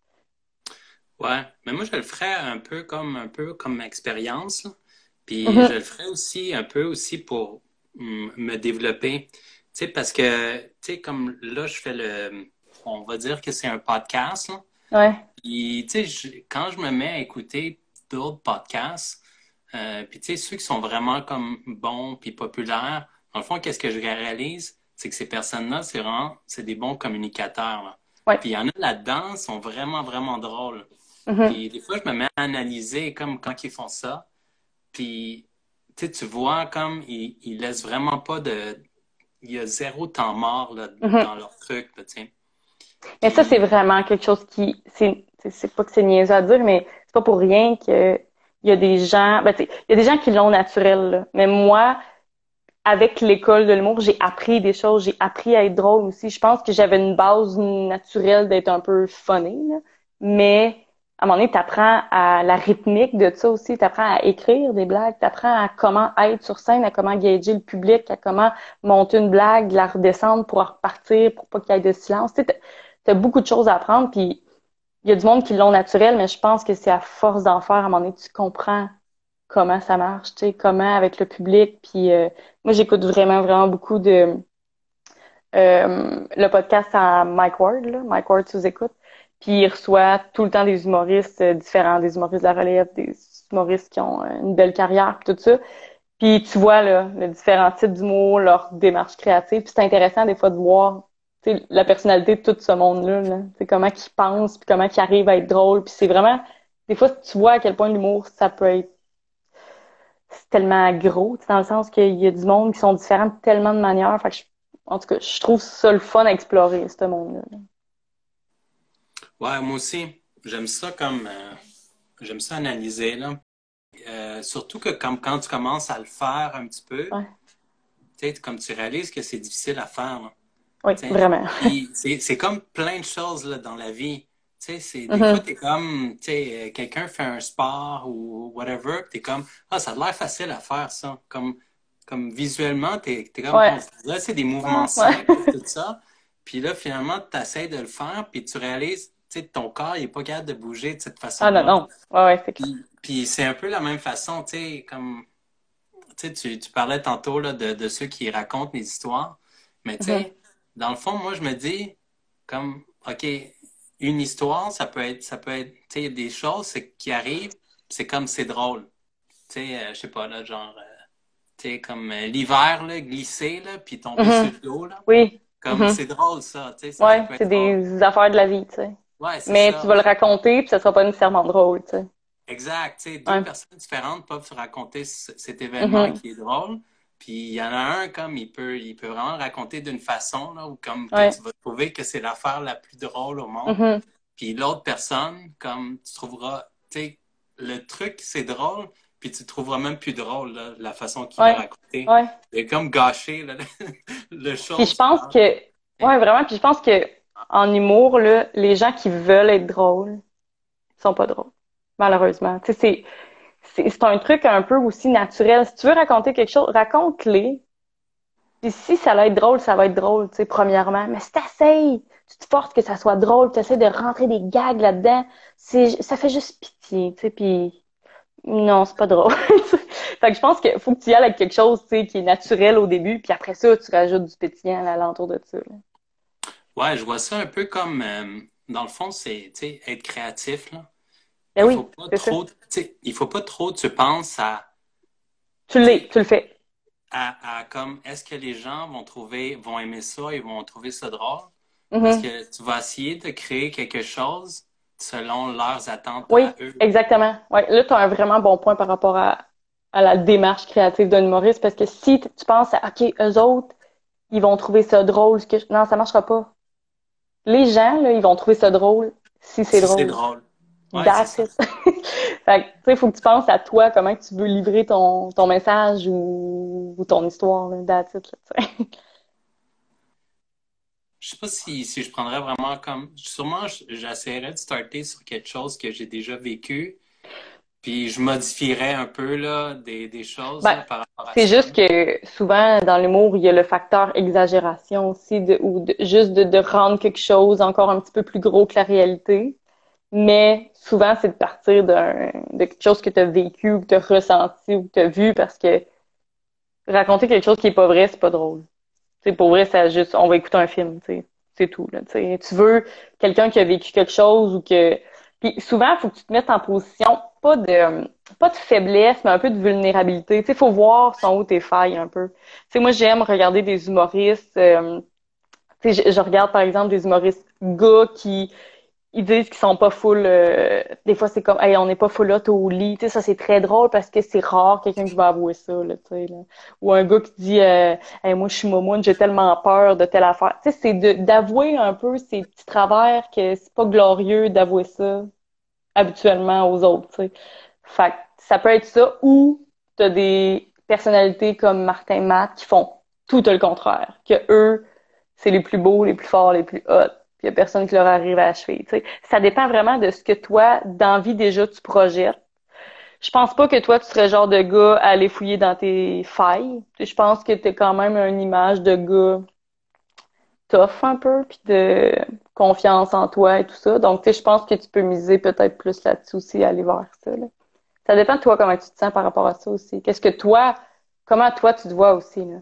Ouais, mais moi, je le ferais un peu comme, un peu comme expérience, là. Puis je Mhm. le ferais aussi un peu aussi pour hum, me développer. Tu sais, parce que, tu sais, comme là, je fais le, on va dire que c'est un podcast, là. Ouais. Puis, tu sais, je- quand je me mets à écouter d'autres podcasts, euh, puis tu sais, ceux qui sont vraiment comme bons puis populaires, dans le fond, qu'est-ce que je réalise? C'est que ces personnes-là, c'est vraiment, c'est des bons communicateurs, là. Ouais. Puis il y en a là-dedans, qui sont vraiment, vraiment drôles. Mhm. Puis des fois, je me mets à analyser comme quand ils font ça. Puis, tu sais, tu vois comme ils, ils laissent vraiment pas de... Il y a zéro temps mort là, Mhm. dans leur truc, là, tu sais. Mais ça, c'est Puis, vraiment quelque chose qui, c'est, c'est c'est pas que c'est niaiseux à dire, mais c'est pas pour rien que il y a des gens, ben, tu sais, il y a des gens qui l'ont naturel, là. Mais moi, avec l'école de l'humour, j'ai appris des choses, j'ai appris à être drôle aussi. Je pense que j'avais une base naturelle d'être un peu funny, là. Mais à un moment donné, t'apprends à la rythmique de ça aussi, t'apprends à écrire des blagues, t'apprends à comment être sur scène, à comment gager le public, à comment monter une blague, la redescendre pour repartir, pour pas qu'il y ait de silence. Tu sais, t'as t'as beaucoup de choses à apprendre, puis il y a du monde qui l'ont naturel, mais je pense que c'est à force d'en faire, à un moment donné, tu comprends comment ça marche, tu sais, comment avec le public. Puis euh, moi, j'écoute vraiment, vraiment beaucoup de euh, le podcast à Mike Ward, là, Mike Ward sous-écoute. Puis il reçoit tout le temps des humoristes euh, différents, des humoristes de la relève, des humoristes qui ont euh, une belle carrière, puis tout ça. Puis tu vois là, le différents types d'humour, leur démarche créative. Puis c'est intéressant des fois de voir tu sais, la personnalité de tout ce monde-là. Là. C'est comment ils pensent, puis comment ils arrivent à être drôles. Puis c'est vraiment, des fois, tu vois à quel point l'humour, ça peut être c'est tellement gros, tu sais, dans le sens qu'il y a du monde qui sont différents de tellement de manières. Fait que je- en tout cas, je trouve ça le fun à explorer, ce monde-là. ouais, moi aussi, j'aime ça comme... euh, j'aime ça analyser, là. Euh, surtout que comme quand tu commences à le faire un petit peu, Ouais. tu sais, comme tu réalises que c'est difficile à faire, là. Oui, Tu sais, vraiment. puis c'est c'est comme plein de choses là, dans la vie. Tu sais, c'est, des fois, Mhm. t'es comme, tu sais, euh, quelqu'un fait un sport ou whatever, puis t'es comme, ah, ça a l'air facile à faire, ça. Comme, comme visuellement, t'es, t'es comme, Ouais. oh, là, c'est des mouvements Ah, ouais. simples, tout ça. Puis là, finalement, t'essaies de le faire, puis tu réalises, tu sais, ton corps, il est pas capable de bouger de cette Ah non, façon-là. non. Ouais, ouais, c'est clair. Puis, puis c'est un peu la même façon, tu sais, comme, tu sais, tu, tu parlais tantôt là, de, de ceux qui racontent les histoires. Mais tu Mhm. sais, dans le fond, moi, je me dis, comme, OK, une histoire, ça peut être, ça peut être, tu sais, il y a des choses c'est- qui arrivent, c'est comme c'est drôle. Tu sais, euh, je sais pas, là, genre, euh, tu sais, comme euh, l'hiver, là, glisser, là, puis tomber sur Mhm. le dos, là. Oui. Comme, Mhm. c'est drôle, ça, tu sais, ça, ça Ouais, peut c'est être drôle. des affaires de la vie, tu sais. Ouais, c'est Mais tu ça. vas le raconter, puis ça sera pas nécessairement drôle, tu sais. Exact. Tu sais, deux Ouais. personnes différentes peuvent se raconter c- cet événement Mhm. qui est drôle. Puis il y en a un comme il peut, il peut vraiment le raconter d'une façon là, ou comme que Ouais. tu vas trouver que c'est l'affaire la plus drôle au monde. Mhm. Puis l'autre personne, comme tu trouveras, tu sais, le truc c'est drôle, puis tu trouveras même plus drôle, là, la façon qu'il l'a Ouais, raconté. ouais. C'est comme gâché, là, le Puis je chose. pense que, ouais, vraiment, puis je pense que en humour, là, les gens qui veulent être drôles sont pas drôles, malheureusement. Tu sais, c'est, c'est, c'est un truc un peu aussi naturel. Si tu veux raconter quelque chose, raconte-les. Puis si ça va être drôle, ça va être drôle, tu sais, premièrement. Mais si t'essayes, tu te forces que ça soit drôle, tu essaies de rentrer des gags là-dedans, c'est, ça fait juste pitié, tu sais, puis non, c'est pas drôle. Fait que je pense qu'il faut que tu y ailles avec quelque chose, tu sais, qui est naturel au début, puis après ça, tu rajoutes du pétillant à l'entour de ça, là. Ouais, je vois ça un peu comme, euh, dans le fond, c'est, tu sais, être créatif, là. Ben Il faut oui, pas c'est ça. trop, tu sais, il faut pas trop, tu penses à, Tu tu l'es, sais, tu le fais. à, à comme, est-ce que les gens vont trouver, vont aimer ça, ils vont trouver ça drôle? Parce Mhm. que tu vas essayer de créer quelque chose selon leurs attentes Oui, à eux. exactement. Ouais, là, tu as un vraiment bon point par rapport à, à la démarche créative d'un humoriste, parce que si t- tu penses à, OK, eux autres, ils vont trouver ça drôle, ce que je- non, ça marchera pas. Les gens, là, ils vont trouver ça drôle si c'est Si c'est drôle. drôle. Ouais, c'est That's ça. it. Fait que, tu sais, il faut que tu penses à toi, comment tu veux livrer ton, ton message ou, ou ton histoire, là. That's it, là, tu sais. Je sais pas si, si je prendrais vraiment comme. Sûrement, j- j'essaierais de starter sur quelque chose que j'ai déjà vécu, puis je modifierais un peu là, des, des choses Ben, là, par rapport à c'est ça, juste là. que souvent, dans l'humour, il y a le facteur exagération aussi, de, ou de, juste de, de rendre quelque chose encore un petit peu plus gros que la réalité. Mais souvent, c'est de partir d'un, de quelque chose que tu as vécu ou que tu as ressenti ou que tu as vu parce que raconter quelque chose qui est pas vrai, c'est pas drôle. Tu sais, pour vrai, ça juste, on va écouter un film, tu sais. C'est tout, là, tu sais. Tu veux quelqu'un qui a vécu quelque chose ou que, puis souvent, il faut que tu te mettes en position, pas de, pas de faiblesse, mais un peu de vulnérabilité. Tu sais, faut voir son haut tes failles un peu. Tu sais, moi, j'aime regarder des humoristes, euh, tu sais, je, je regarde, par exemple, des humoristes gars qui, ils disent qu'ils sont pas full. Euh, des fois, c'est comme, hey, on n'est pas full hot au lit. Tu sais, ça, c'est très drôle parce que c'est rare quelqu'un qui va avouer ça, là, tu sais, là. Ou un gars qui dit, euh, hey, moi, je suis momoune, j'ai tellement peur de telle affaire. Tu sais, c'est de, d'avouer un peu ces petits travers que c'est pas glorieux d'avouer ça habituellement aux autres, tu sais. Fait que ça peut être ça ou t'as des personnalités comme Martin Matt qui font tout le contraire. Que eux, c'est les plus beaux, les plus forts, les plus hot. Puis il y a personne qui leur arrive à achever. Tu sais. Ça dépend vraiment de ce que toi, d'envie déjà, tu projettes. Je pense pas que toi, tu serais le genre de gars à aller fouiller dans tes failles. Tu sais, je pense que t'es quand même une image de gars tough un peu, puis de confiance en toi et tout ça. Donc, tu sais, je pense que tu peux miser peut-être plus là-dessus aussi, aller vers ça, là. Ça dépend de toi, comment tu te sens par rapport à ça aussi. Qu'est-ce que toi, comment toi, tu te vois aussi, là?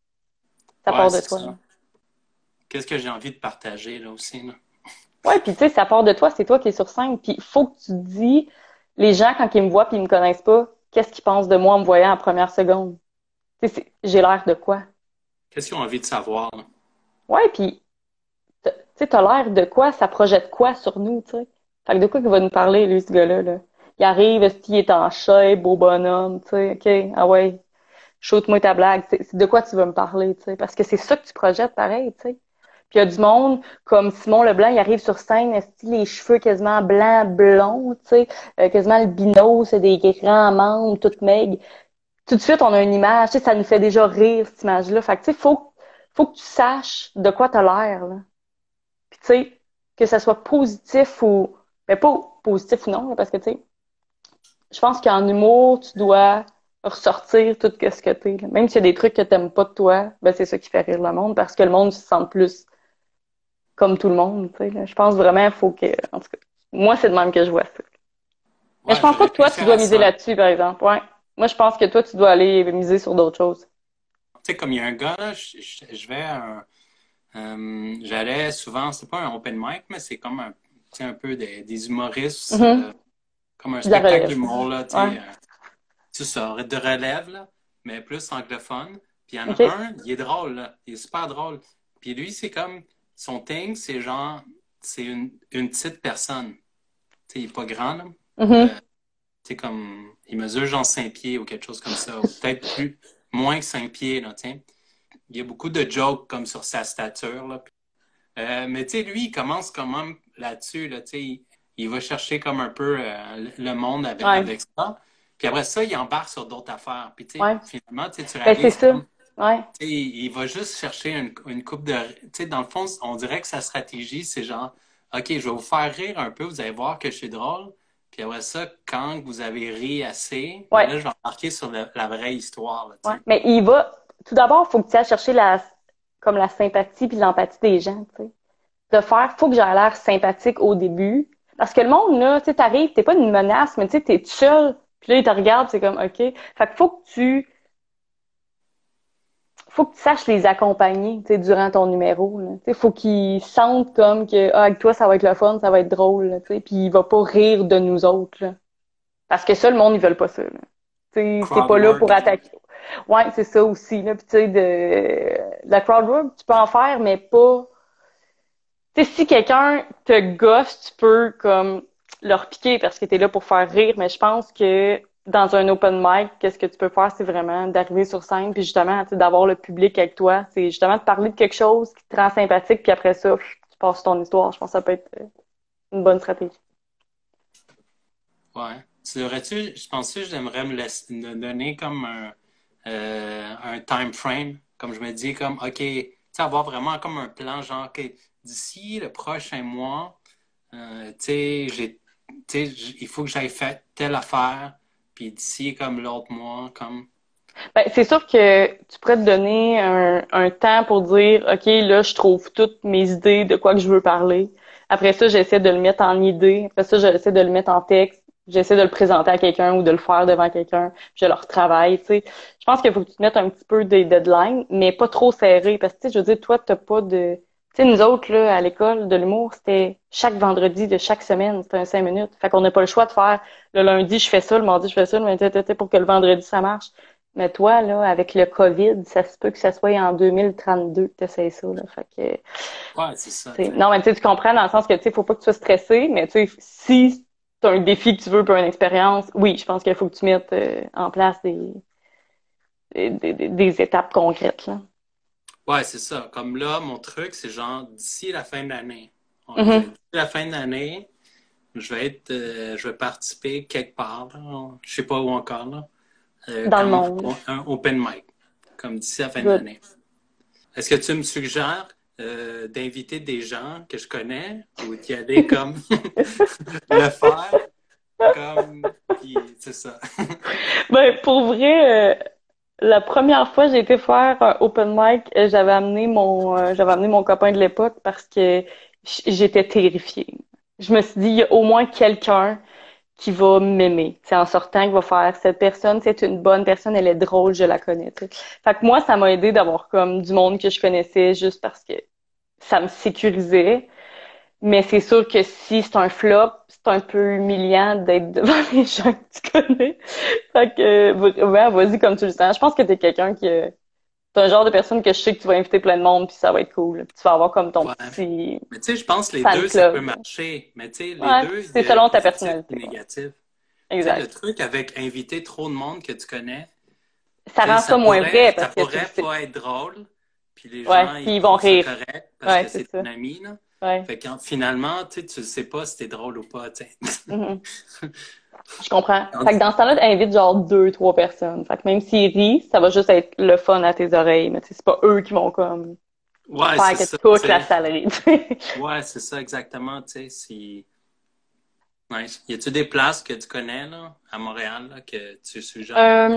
Ça Ouais, part de c'est toi, là. ça. Qu'est-ce que j'ai envie de partager là aussi, là? Ouais, puis tu sais, ça part de toi, c'est toi qui es sur scène. Puis il faut que tu te dis, les gens, quand ils me voient puis ils me connaissent pas, qu'est-ce qu'ils pensent de moi en me voyant en première seconde? Tu sais, c'est- j'ai l'air de quoi? Qu'est-ce qu'ils ont envie de savoir, là? Ouais, puis t'as- tu sais, t'as l'air de quoi? Ça projette quoi sur nous, tu sais? Fait que de quoi qu'il va nous parler, lui, ce gars-là, là? Il arrive, est-ce qu'il est en shape, beau bonhomme, tu sais, OK, ah ouais, shoot-moi ta blague. C'est c'est de quoi tu veux me parler, tu sais? Parce que c'est ça que tu projettes pareil, tu sais. Puis il y a du monde comme Simon Leblanc, il arrive sur scène, est-ce les cheveux quasiment blancs, blonds, tu sais, euh, quasiment le binos, c'est des grands membres, toutes maigres. Tout de suite, on a une image, tu sais, ça nous fait déjà rire, cette image-là. Fait que, tu sais, faut, faut que tu saches de quoi t'as l'air, là. Puis, tu sais, que ça soit positif ou, mais pas positif ou non, là, parce que, tu sais, je pense qu'en humour, tu dois ressortir tout ce que t'es, là. Même s'il y a des trucs que t'aimes pas de toi, ben, c'est ça qui fait rire le monde, parce que le monde se sent plus comme tout le monde, tu sais, là. Je pense vraiment qu'il faut que, en tout cas, moi, c'est de même que je vois ça. Mais je Ouais, je pense vais pas que toi, tu réfléchir dois à miser ça. là-dessus, par exemple. Ouais. Moi, je pense que toi, tu dois aller miser sur d'autres choses. Tu sais, comme il y a un gars, là, je, je- je vais à un. Euh, j'allais souvent, c'est pas un open mic, mais c'est comme un, tu sais, un peu des, des humoristes, Mhm. euh, comme un De la spectacle relève. d'humour, là, tu Ouais. sais, euh, tu sors de relève, là, mais plus anglophone. Puis il y en a OK. un, il est drôle, là, il est super drôle. Puis lui, c'est comme, son thing, c'est genre, c'est une, une petite personne. Tu sais, il est pas grand, là. Mhm. Euh, tu sais, comme, il mesure genre cinq pieds ou quelque chose comme ça, ou peut-être plus, moins que cinq pieds, là, tiens. Il y a beaucoup de jokes comme sur sa stature, là. Euh, mais tu sais, lui, il commence quand même là-dessus, là, tu sais, il, il va chercher comme un peu euh, le monde avec, Ouais. avec ça. Puis après ça, il embarque sur d'autres affaires. Puis tu sais, Ouais. finalement, tu sais, tu Ben, c'est réalises ça. comme, Ouais. tu sais, il va juste chercher une, une coupe de... Tu sais, dans le fond, on dirait que sa stratégie, c'est genre, OK, je vais vous faire rire un peu, vous allez voir que je suis drôle. Puis après ça, quand vous avez ri assez, ben Ouais. là, je vais embarquer sur le- la vraie histoire, là, tu Ouais. sais. Mais il va, tout d'abord, il faut que tu ailles chercher la, comme la sympathie puis l'empathie des gens, tu sais. De faire, faut que j'aie l'air sympathique au début. Parce que le monde, là, tu sais, t'arrives, t'es pas une menace, mais tu sais, t'es tout seul. Puis là, ils te regardent, c'est comme, OK. Fait que faut que tu, faut que tu saches les accompagner, tu sais, durant ton numéro, là. Tu sais, faut qu'ils sentent comme que, ah, avec toi, ça va être le fun, ça va être drôle, là, tu sais. Puis il va pas rire de nous autres, là. Parce que ça, le monde, ils veulent pas ça, là. Tu sais, t'es Crowd pas là work. pour attaquer. Ouais, c'est ça aussi, là. Puis tu sais, de, de la crowd work, tu peux en faire, mais pas. Tu sais, si quelqu'un te gosse, tu peux comme leur piquer parce que t'es là pour faire rire, mais je pense que dans un open mic, qu'est-ce que tu peux faire, c'est vraiment d'arriver sur scène, puis justement, tu sais, d'avoir le public avec toi. C'est justement de parler de quelque chose qui te rend sympathique, puis après ça, pff, tu passes ton histoire. Je pense que ça peut être euh, une bonne stratégie. Ouais. Tu devrais-tu, je pense que j'aimerais me, laisser, me donner comme un, euh, un time frame, comme je me dis, comme, OK, tu sais, avoir vraiment comme un plan, genre, OK, d'ici le prochain mois, euh, tu sais, j'ai, tu sais, j- il faut que j'aille faire telle affaire, puis d'ici, comme l'autre mois, comme, Ben, c'est sûr que tu pourrais te donner un, un temps pour dire, OK, là, je trouve toutes mes idées de quoi que je veux parler. Après ça, j'essaie de le mettre en idée. Après ça, j'essaie de le mettre en texte. J'essaie de le présenter à quelqu'un ou de le faire devant quelqu'un. Puis je le retravaille, tu sais. Je pense qu'il faut que tu te mettes un petit peu des deadlines, mais pas trop serré. Parce que, tu sais, je veux dire, toi, t'as pas de... Tu sais, nous autres, là, à l'école de l'humour, c'était chaque vendredi de chaque semaine, c'était un cinq minutes. Fait qu'on n'a pas le choix de faire le lundi, je fais ça, le mardi, je fais ça, le mardi, pour que le vendredi, ça marche. Mais toi, là, avec le COVID, ça se peut que ça soit en deux mille trente-deux que tu essaies ça, là. Fait que, ouais, c'est ça, tu t'sais, sais. non, mais tu sais, tu comprends dans le sens que, tu sais, faut pas que tu sois stressé, mais tu sais, si tu as un défi que tu veux pour une expérience, oui, je pense qu'il faut que tu mettes euh, en place des, des, des, des étapes concrètes, là. Ouais, c'est ça. Comme là, mon truc, c'est genre, d'ici la fin de l'année. On dit, Mhm. d'ici la fin de l'année, je vais être, euh, je vais participer quelque part, là. Je sais pas où encore, là. Euh, Dans le comme monde. un open mic, comme d'ici la fin de Good. l'année. Est-ce que tu me suggères euh, d'inviter des gens que je connais ou d'y aller comme le faire comme puis c'est ça. Ben, pour vrai, euh, la première fois j'ai été faire un open mic, euh, j'avais amené mon euh, j'avais amené mon copain de l'époque parce que j- j'étais terrifiée. Je me suis dit, il y a au moins quelqu'un qui va m'aimer. C'est en sortant qu'il va faire cette personne, c'est une bonne personne, elle est drôle, je la connais. T'sais. Fait que moi, ça m'a aidé d'avoir comme du monde que je connaissais juste parce que ça me sécurisait. Mais c'est sûr que si c'est un flop, c'est un peu humiliant d'être devant les gens que tu connais. Fait que, euh, ouais, vas-y comme tu le sens. Je pense que t'es quelqu'un qui, euh, t'es un genre de personne que je sais que tu vas inviter plein de monde puis ça va être cool. Puis tu vas avoir comme ton Ouais. petit Mais tu sais, je pense que les fan deux, ça peut club. marcher. Mais tu sais, les Ouais, deux, il c'est y a selon ta positif et personnalité. Ouais. négatif. Tu sais, le Exact. truc avec inviter trop de monde que tu connais, Ça tu sais, rend ça ça moins pourrait, vrai ça parce que tu le pourrait sais. pas être drôle, puis les Ouais, gens, puis ils ils vont trouvent ça rire. correct parce Ouais, que c'est c'est ça. ton ami, là. Ouais. Fait que finalement, tu sais, tu sais pas si t'es drôle ou pas, tu sais. Mhm. Je comprends. Fait que dans ce temps-là, t'invites genre deux, trois personnes. Fait que même s'ils rient, ça va juste être le fun à tes oreilles. Mais tu sais, c'est pas eux qui vont comme Ouais, faire c'est que ça, tu toute la sais. salle rit. Tu sais. Ouais, c'est ça exactement, tu sais. Si... Nice. Y a-tu des places que tu connais, là, à Montréal, là, que tu suggères? Euh,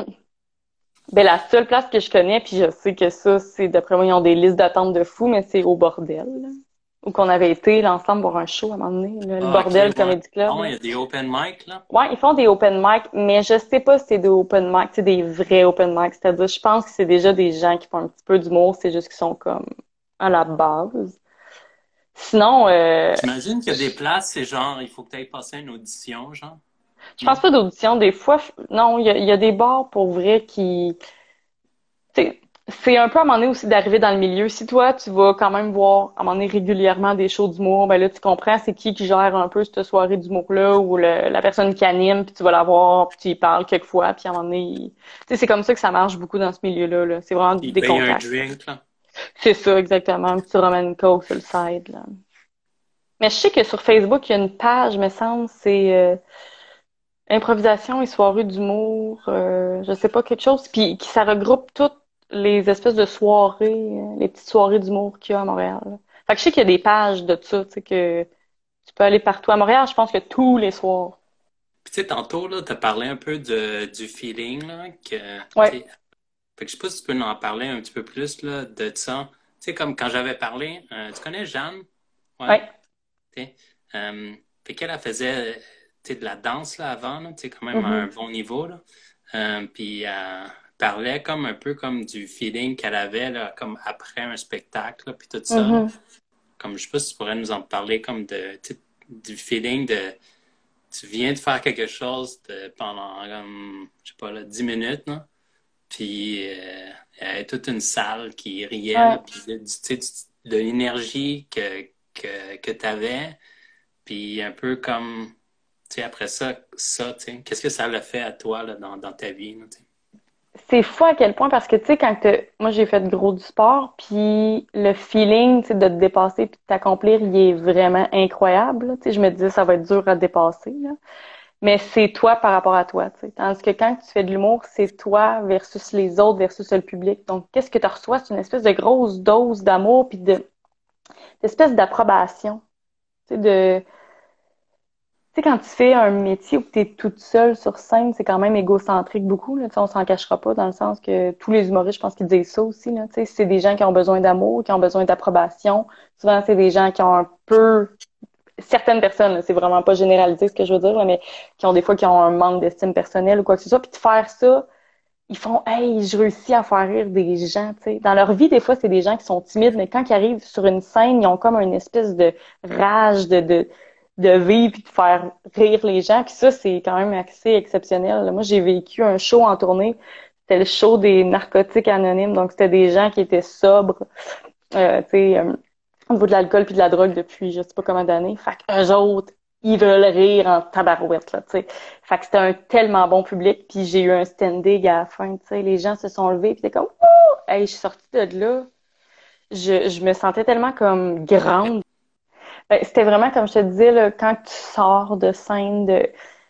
ben la seule place que je connais, puis je sais que ça, c'est d'après moi, ils ont des listes d'attente de fous, mais c'est au bordel. Là. Où qu'on avait été là, ensemble pour un show à un moment donné, là, le Ah, ok, Bordel ouais. Comedy Club. Non, il Là. y a des open mic, là. Ouais, ils font des open mic, mais je sais pas si c'est des open mic, c'est des vrais open mic. C'est-à-dire, je pense que c'est déjà des gens qui font un petit peu d'humour, c'est juste qu'ils sont comme à la base. Sinon, euh, J'imagine qu'il y a des je places, c'est genre, il faut que tu ailles passer une audition, genre. je pense Non? pas d'audition. Des fois, je- non, il y a, il y a des bars pour vrai qui, c'est c'est un peu à un moment donné aussi d'arriver dans le milieu. Si toi, tu vas quand même voir à un moment donné régulièrement des shows d'humour, ben là, tu comprends c'est qui qui gère un peu cette soirée d'humour-là ou le- la personne qui anime, puis tu vas la voir, puis tu y parles quelquefois, puis à un moment donné, il- tu sais, c'est comme ça que ça marche beaucoup dans ce milieu-là, là. C'est vraiment Il des paye un contacts. drink, là. C'est ça, exactement. Un petit rum and coke sur le side, là. Mais je sais que sur Facebook, il y a une page, me semble, c'est euh, Improvisation et soirée d'humour, euh, je sais pas, quelque chose, puis qui ça regroupe toutes les espèces de soirées, euh, les petites soirées d'humour qu'il y a à Montréal. Fait que je sais qu'il y a des pages de ça, tu sais, que tu peux aller partout. À Montréal, je pense que tous les soirs. Puis tu sais, tantôt, là, t'as parlé un peu de, du feeling, là, que, Ouais, tu sais, fait que je sais pas si tu peux en parler un petit peu plus, là, de ça. Tu sais, comme quand j'avais parlé, euh, tu connais Jeanne? Ouais. ouais. Tu sais, euh, fait qu'elle, elle faisait, tu sais, de la danse, là, avant, là, tu sais, quand même à un Mhm, bon niveau, là. Euh, puis elle parlait comme un peu comme du feeling qu'elle avait, là, comme après un spectacle, là, puis tout ça, là. mhm. Comme, je sais pas si tu pourrais nous en parler comme de, tu sais, du feeling de tu viens de faire quelque chose de- pendant, comme, je sais pas, là, dix minutes, là, puis euh, il y avait toute une salle qui riait, là, Ouais. puis de, du- tu sais, du- de l'énergie que, que, que tu avais, puis un peu comme, tu sais, après ça, ça, tu sais, qu'est-ce que ça l'a fait à toi, là, dans, dans ta vie, là, tu sais? C'est fou à quel point, parce que, tu sais, quand t'as- moi, j'ai fait gros du sport, puis le feeling, tu sais, de te dépasser puis de t'accomplir, il est vraiment incroyable, là. Tu sais, je me disais, ça va être dur à dépasser, là. Mais c'est toi par rapport à toi, tu sais. Tandis que quand tu fais de l'humour, c'est toi versus les autres, versus le public. Donc, qu'est-ce que tu reçois? C'est une espèce de grosse dose d'amour puis de, d'espèce d'approbation. Tu sais, de, tu sais, quand tu fais un métier où tu es toute seule sur scène, c'est quand même égocentrique beaucoup, là. Tu sais, on s'en cachera pas dans le sens que tous les humoristes, je pense qu'ils disent ça aussi, là. Tu sais, c'est des gens qui ont besoin d'amour, qui ont besoin d'approbation. Souvent, c'est des gens qui ont un peu certaines personnes, là, c'est vraiment pas généralisé ce que je veux dire, là, mais qui ont des fois qui ont un manque d'estime personnelle ou quoi que ce soit, puis de faire ça, ils font hey, je réussis à faire rire des gens, tu sais. Dans leur vie, des fois, c'est des gens qui sont timides, mais quand ils arrivent sur une scène, ils ont comme une espèce de rage de de de vivre puis de faire rire les gens, puis ça, c'est quand même assez exceptionnel. Moi, j'ai vécu un show en tournée, c'était le show des narcotiques anonymes, donc c'était des gens qui étaient sobres, euh, tu sais, euh, au niveau de l'alcool puis de la drogue depuis je sais pas combien d'années. Fait qu'eux autres, ils veulent rire en tabarouette, là, tu sais. Fait que c'était un tellement bon public, puis j'ai eu un standing à la fin, tu sais. Les gens se sont levés, puis c'était comme Wouh! Hey, je suis sortie de là. Je, je me sentais tellement comme grande. Ben, c'était vraiment, comme je te disais, là, quand tu sors de scène, de,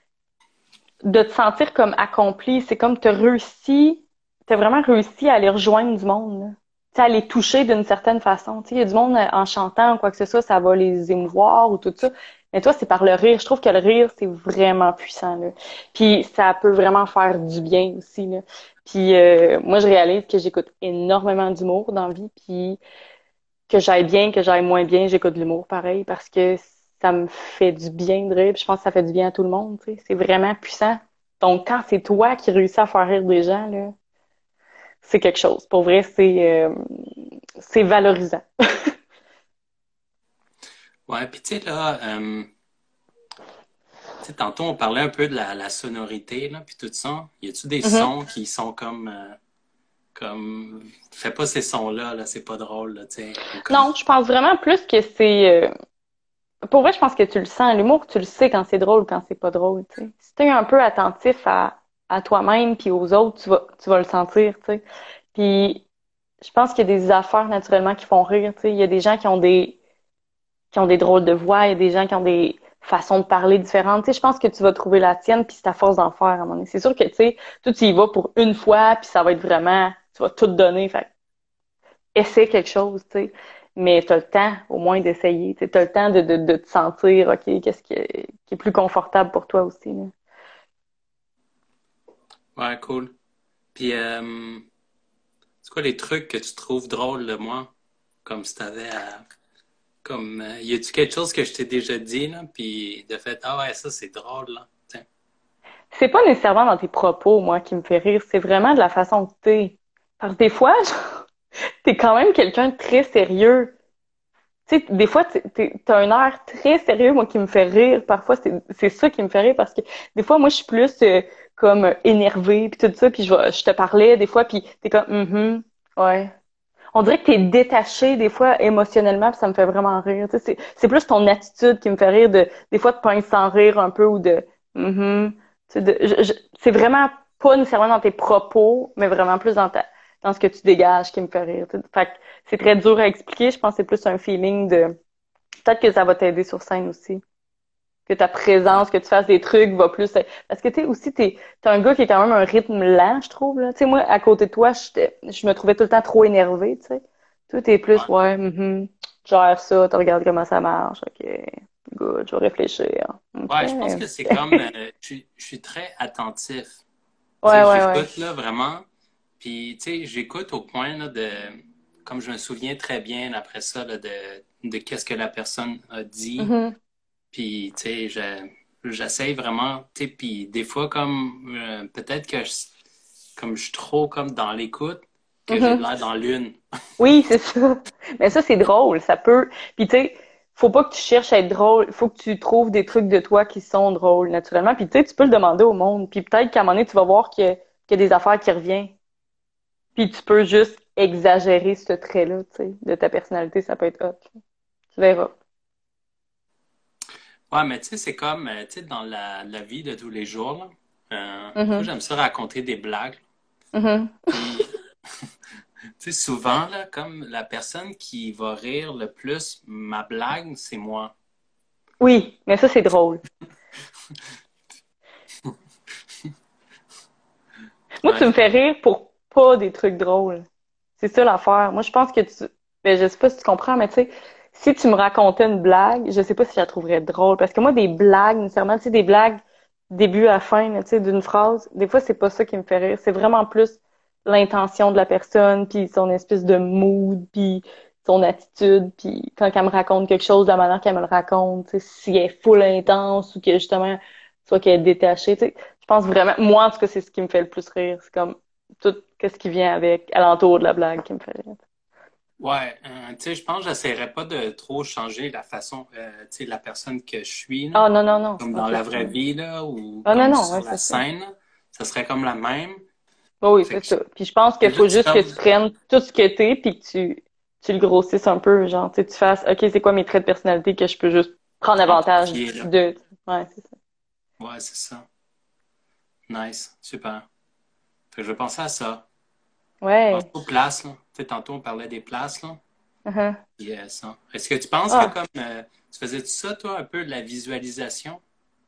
de te sentir comme accompli, c'est comme tu as réussi, tu as vraiment réussi à aller rejoindre du monde, là. Tu sais, à les toucher d'une certaine façon. Tu sais, il y a du monde euh, en chantant ou quoi que ce soit, ça va les émouvoir ou tout ça. Mais toi, c'est par le rire. Je trouve que le rire, c'est vraiment puissant, là. Puis ça peut vraiment faire du bien aussi, là. Puis euh, moi, je réalise que j'écoute énormément d'humour dans la vie, puis que j'aille bien, que j'aille moins bien, j'écoute de l'humour pareil parce que ça me fait du bien de rire. Puis je pense que ça fait du bien à tout le monde, tu sais. C'est vraiment puissant. Donc, quand c'est toi qui réussis à faire rire des gens, là, c'est quelque chose. Pour vrai, c'est euh, c'est valorisant. Ouais, puis tu sais, là, euh, tu sais, tantôt, on parlait un peu de la, la sonorité, là, puis tout ça. Y a-tu des Mhm. sons qui sont comme, euh, comme, fais pas ces sons-là, là, c'est pas drôle, là, tu sais, ou comme, Non, je pense vraiment plus que c'est... euh, Pour vrai, je pense que tu le sens. L'humour, tu le sais quand c'est drôle ou quand c'est pas drôle, tu sais. Si t'es un peu attentif à, à toi-même puis aux autres, tu vas, tu vas le sentir, tu sais. Puis, je pense qu'il y a des affaires naturellement qui font rire, tu sais. Il y a des gens qui ont des qui ont des drôles de voix, il y a des gens qui ont des façons de parler différentes. Tu sais, je pense que tu vas trouver la tienne, puis c'est à force d'en faire à un moment donné. C'est sûr que, tu sais, toi, tu y vas pour une fois, puis ça va être vraiment, tu vas tout donner. Fait essaie quelque chose, tu sais. Mais tu as le temps, au moins, d'essayer. Tu as le temps de, de, de te sentir, OK, qu'est-ce qui est, qui est plus confortable pour toi aussi, là. ouais, cool. Puis, euh, c'est quoi les trucs que tu trouves drôles de moi? Comme si t'avais à, comme, euh, y a-tu quelque chose que je t'ai déjà dit, là, puis de fait, ah ouais, ça, c'est drôle, là, tiens. C'est pas nécessairement dans tes propos, moi, qui me fait rire. C'est vraiment de la façon que t'es. Parce que des fois, genre, t'es quand même quelqu'un de très sérieux. Tu sais, des fois, tu as un air très sérieux, moi, qui me fait rire. Parfois, c'est c'est ça qui me fait rire parce que des fois, moi, je suis plus euh, comme euh, énervée, puis tout ça, puis je, vais- je te parlais des fois, puis t'es comme, mhm, ouais. On dirait que t'es détaché des fois émotionnellement, puis ça me fait vraiment rire. Tu sais, c'est c'est plus ton attitude qui me fait rire de des fois de pince sans rire un peu ou de, mhm. Tu sais, de- je- je- c'est vraiment pas nécessairement dans tes propos, mais vraiment plus dans ta dans ce que tu dégages qui me fait rire. Tu sais. Fait que c'est très dur à expliquer. Je pense que c'est plus un feeling de peut-être que ça va t'aider sur scène aussi. que ta présence, que tu fasses des trucs va plus... Parce que tu sais, aussi, t'es, t'es un gars qui a quand même un rythme lent, je trouve, là. Tu sais, moi, à côté de toi, j'étais- je me trouvais tout le temps trop énervée, tu sais. Toi, t'es plus, Ouais. ouais, mhm, gère ça, tu regardes comment ça marche, ok, good, je vais réfléchir. Ok. Ouais, je pense que c'est comme, euh, je suis je suis très attentif. Tu Ouais, sais, ouais, ouais. j'écoute là vraiment. Puis, tu sais, j'écoute au point là, de, comme je me souviens très bien après ça, là, de, de qu'est-ce que la personne a dit. Mhm, Puis, tu sais, je- j'essaye vraiment, tu sais, puis des fois, comme, euh, peut-être que je, comme je suis trop comme dans l'écoute, que j'ai de mhm. l'air dans l'une. Oui, c'est ça. Mais ça, c'est drôle. Ça peut. Puis tu sais, faut pas que tu cherches à être drôle. Faut que tu trouves des trucs de toi qui sont drôles, naturellement. Puis tu sais, tu peux le demander au monde. Puis peut-être qu'à un moment donné, tu vas voir qu'il y a, qu'il y a des affaires qui reviennent. Puis tu peux juste exagérer ce trait-là, tu sais, de ta personnalité. Ça peut être hot. Tu verras. Ouais, mais tu sais, c'est comme, euh, tu sais, dans la, la vie de tous les jours, là, euh, moi, Mhm, j'aime ça raconter des blagues. mhm. Puis, tu sais, souvent, là, comme la personne qui va rire le plus ma blague, c'est moi. Oui, mais ça, c'est drôle. Moi, tu Ouais. me fais rire pour pas des trucs drôles. C'est ça l'affaire. Moi, je pense que tu. Ben, je sais pas si tu comprends, mais tu sais, si tu me racontais une blague, je sais pas si je la trouverais drôle. Parce que moi, des blagues, nécessairement, tu sais, des blagues début à fin, là, tu sais, d'une phrase, des fois, c'est pas ça qui me fait rire. C'est vraiment plus l'intention de la personne, puis son espèce de mood, puis son attitude, puis quand elle me raconte quelque chose, de la manière qu'elle me le raconte, tu sais, si elle est full intense ou que justement, soit qu'elle est détachée, tu sais. Je pense vraiment, moi, en tout cas, c'est ce qui me fait le plus rire. C'est comme tout ce qui vient avec, alentour de la blague qui me fait rire. Ouais, euh, tu sais, je pense que j'essaierai pas de trop changer la façon, euh, tu sais, la personne que je suis, là, Ah, non, non, non. comme dans Ok, la c'est... vraie vie, là, ou Ah, non, comme non, ouais, sur la c'est ça. scène, là. Ça serait comme la même. Oh, oui, Fait c'est que ça. Puis je pense qu'il c'est faut juste juste que comme tu prennes tout ce que t'es, puis que tu, tu le grossisses un peu, genre, tu sais, tu fasses, OK, c'est quoi mes traits de personnalité que je peux juste prendre avantage amplifier, là. de. Ouais, c'est ça. Ouais, c'est ça. Nice, super. Fait que je vais penser à ça. Penser Ouais. aux places, là. Tu sais, tantôt, on parlait des places, là. Uh-huh. Yes, ça. Est-ce que tu penses que Ah. comme euh, tu faisais tout ça, toi, un peu de la visualisation?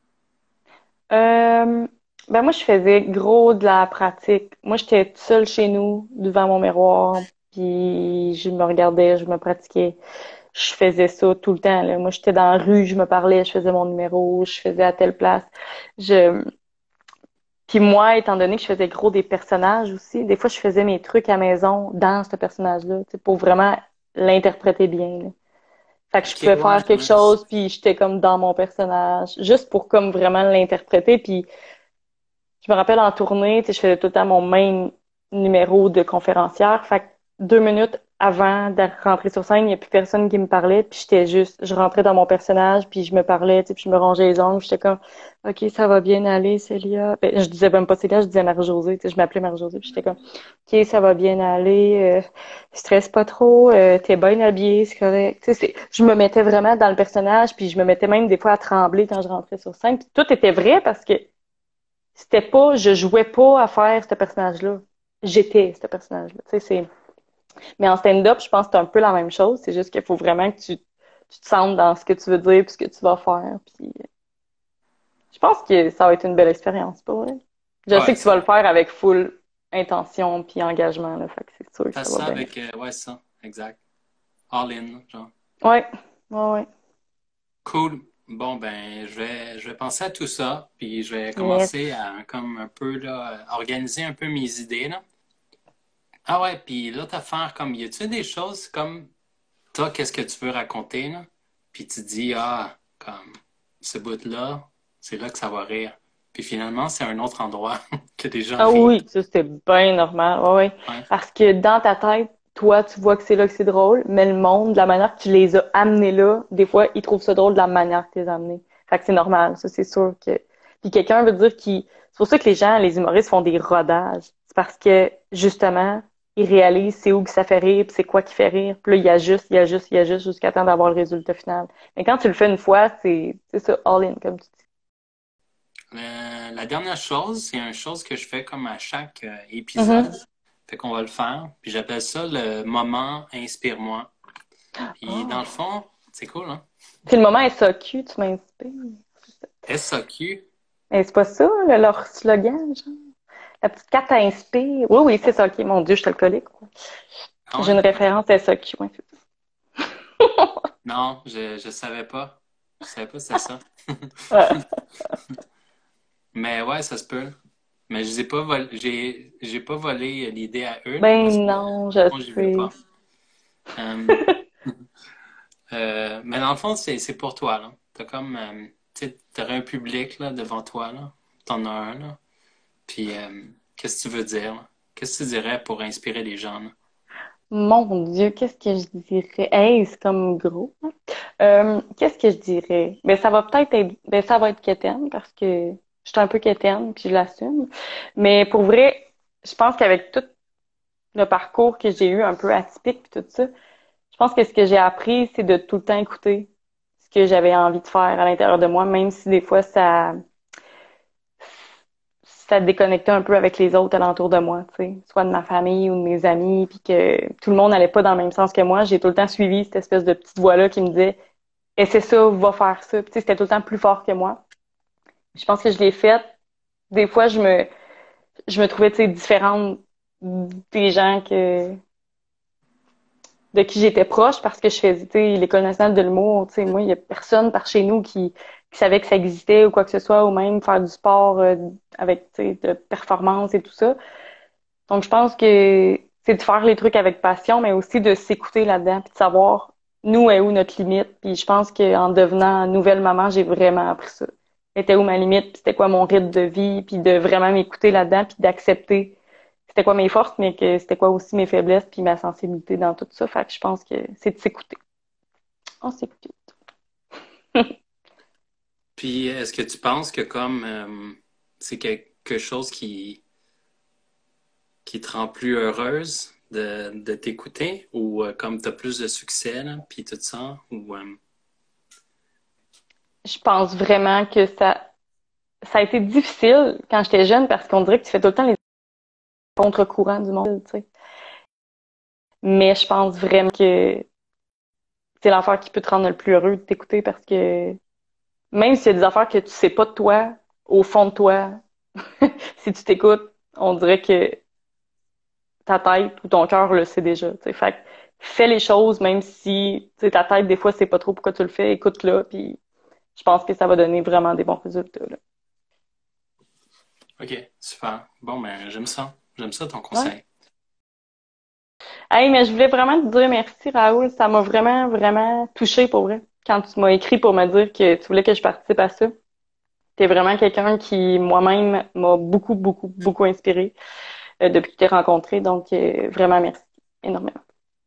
Euh, ben moi, je faisais gros de la pratique. Moi, j'étais toute seule chez nous, devant mon miroir, puis je me regardais, je me pratiquais. Je faisais ça tout le temps, là. Moi, j'étais dans la rue, je me parlais, je faisais mon numéro, je faisais à telle place. Je... Puis moi, étant donné que je faisais gros des personnages aussi, des fois, je faisais mes trucs à maison dans ce personnage-là, tu sais, pour vraiment l'interpréter bien, là. Fait que je Ok, pouvais ouais, faire quelque nice. chose, puis j'étais comme dans mon personnage, juste pour comme vraiment l'interpréter. Puis je me rappelle en tournée, tu sais, je faisais tout le temps mon même numéro de conférencière. Fait que deux minutes avant de rentrer sur scène, il n'y a plus personne qui me parlait. Puis j'étais juste, je rentrais dans mon personnage, puis je me parlais, tu sais, puis je me rongeais les ongles. J'étais comme, OK, ça va bien aller, Célia. Ben, je disais même pas Célia, je disais Marie-Josée. Tu sais, je m'appelais Marie-Josée, puis j'étais comme, OK, ça va bien aller. Euh, stresse pas trop. Euh, t'es bien habillée, c'est correct. Tu sais, c'est- je me mettais vraiment dans le personnage, puis je me mettais même des fois à trembler quand je rentrais sur scène. Puis tout était vrai parce que c'était pas, je jouais pas à faire ce personnage-là. J'étais ce personnage-là. Tu sais, c'est... Mais en stand-up, je pense que c'est un peu la même chose. C'est juste qu'il faut vraiment que tu, tu te sentes dans ce que tu veux dire puis ce que tu vas faire. Puis je pense que ça va être une belle expérience, pas vrai? Je sais Ouais, que tu vas ça, le faire avec full intention puis engagement, là. Fait que c'est sûr que fais ça va ça bien être. avec, euh, ouais, ça, exact. All in, là, genre. Ouais, ouais, ouais. Cool. Bon, ben, je vais, je vais penser à tout ça, puis je vais Yes. commencer à, comme un peu, là, organiser un peu mes idées, là. Ah ouais, puis l'autre affaire, comme, y a-tu des choses comme, toi, qu'est-ce que tu veux raconter, là? Puis tu dis, ah, comme, ce bout-là, c'est là que ça va rire. Puis finalement, c'est un autre endroit que des gens Ah rient. oui, ça c'était bien normal. Ouais, ouais. Ouais, Parce que dans ta tête, toi, tu vois que c'est là que c'est drôle, mais le monde, de la manière que tu les as amenés là, des fois, ils trouvent ça drôle de la manière que tu les as amenés. Fait que c'est normal, ça c'est sûr que. Puis quelqu'un veut dire qu'il. C'est pour ça que les gens, les humoristes font des rodages. C'est parce que justement, ils réalisent c'est où que ça fait rire, puis c'est quoi qui fait rire. Puis là, il y a juste, il y a juste, il y a juste jusqu'à temps d'avoir le résultat final. Mais quand tu le fais une fois, c'est c'est ça, all in, comme tu dis. Euh, la dernière chose, c'est une chose que je fais comme à chaque euh, Mhm. épisode. Fait qu'on va le faire. Puis j'appelle ça le moment Inspire-moi. Puis dans le Oh. fond, c'est cool, hein? Puis le moment S A Q, tu m'inspires. S A Q? Mais c'est pas ça, là, leur slogan, genre? La petite carte à inspire. Oui, oui, c'est ça. OK, mon Dieu, je suis alcoolique. Ah J'ai ouais? une référence S A Q. Ouais, c'est Non, je je savais pas. Je savais pas c'était ça. ça. Mais ouais, ça se peut. Mais je les ai pas volé, j'ai j'ai pas volé l'idée à eux là, parce Ben que non, je moi j'y vais sais. pas. Euh, euh, mais dans le fond, c'est c'est pour toi là. T'as comme euh, tu sais, t'aurais un public là devant toi là. T'en as un là. Puis euh, qu'est-ce que tu veux dire là? Qu'est-ce que tu dirais pour inspirer les gens là? Mon Dieu, qu'est-ce que je dirais? Hey, c'est comme gros. Hein. Euh, qu'est-ce que je dirais? Ben, ça va peut-être être, ben, ça va être quétaine parce que je suis un peu quétaine puis je l'assume. Mais pour vrai, je pense qu'avec tout le parcours que j'ai eu un peu atypique puis tout ça, je pense que ce que j'ai appris, c'est de tout le temps écouter ce que j'avais envie de faire à l'intérieur de moi, même si des fois ça, ça déconnectait un peu avec les autres alentour de moi, tu sais, soit de ma famille ou de mes amis, puis que tout le monde n'allait pas dans le même sens que moi. J'ai tout le temps suivi cette espèce de petite voix-là qui me disait, et c'est ça, va faire ça. Puis, tu sais, c'était tout le temps plus fort que moi. Je pense que je l'ai fait. Des fois, je me, je me trouvais, tu sais, différente des gens que, de qui j'étais proche parce que je faisais, tu sais, l'École nationale de l'humour, tu sais, moi, il y a personne par chez nous qui, qui savait que ça existait ou quoi que ce soit, ou même faire du sport euh, avec, tu sais, de performance et tout ça. Donc, je pense que c'est de faire les trucs avec passion, mais aussi de s'écouter là-dedans, puis de savoir nous est où notre limite. Puis je pense qu'en devenant nouvelle maman, j'ai vraiment appris ça. Était où ma limite, puis c'était quoi mon rythme de vie, puis de vraiment m'écouter là-dedans, puis d'accepter c'était quoi mes forces, mais que c'était quoi aussi mes faiblesses, puis ma sensibilité dans tout ça. Fait que je pense que c'est de s'écouter. On s'écoute. Puis est-ce que tu penses que comme euh, c'est quelque chose qui qui te rend plus heureuse de, de t'écouter ou euh, comme tu as plus de succès, là, puis tout ça? Ou, euh, Je pense vraiment que ça, ça a été difficile quand j'étais jeune parce qu'on dirait que tu fais tout le temps les contre-courants du monde, tu sais. Mais je pense vraiment que c'est l'affaire qui peut te rendre le plus heureux de t'écouter parce que même s'il y a des affaires que tu sais pas de toi, au fond de toi, si tu t'écoutes, on dirait que ta tête ou ton cœur le sait déjà. T'sais. Fait que fais les choses même si t'sais, ta tête, des fois, c'est pas trop pourquoi tu le fais, écoute-le, puis je pense que ça va donner vraiment des bons résultats. Là. OK, super. Bon, ben, j'aime ça. J'aime ça ton Ouais. conseil. Hey, mais je voulais vraiment te dire merci, Raoul. Ça m'a vraiment, vraiment touché pour vrai. Quand tu m'as écrit pour me dire que tu voulais que je participe à ça. T'es vraiment quelqu'un qui, moi-même, m'a beaucoup, beaucoup, beaucoup inspiré euh, depuis que je t'ai rencontré. Donc, euh, vraiment merci énormément.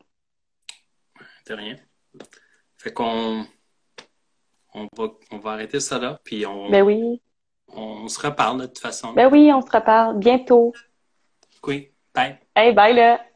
De rien. Fait qu'on on va, on va arrêter ça là, puis Ben on, oui. on se reparle de toute façon. Ben oui, on se reparle bientôt. Oui, bye. Hey, bye là!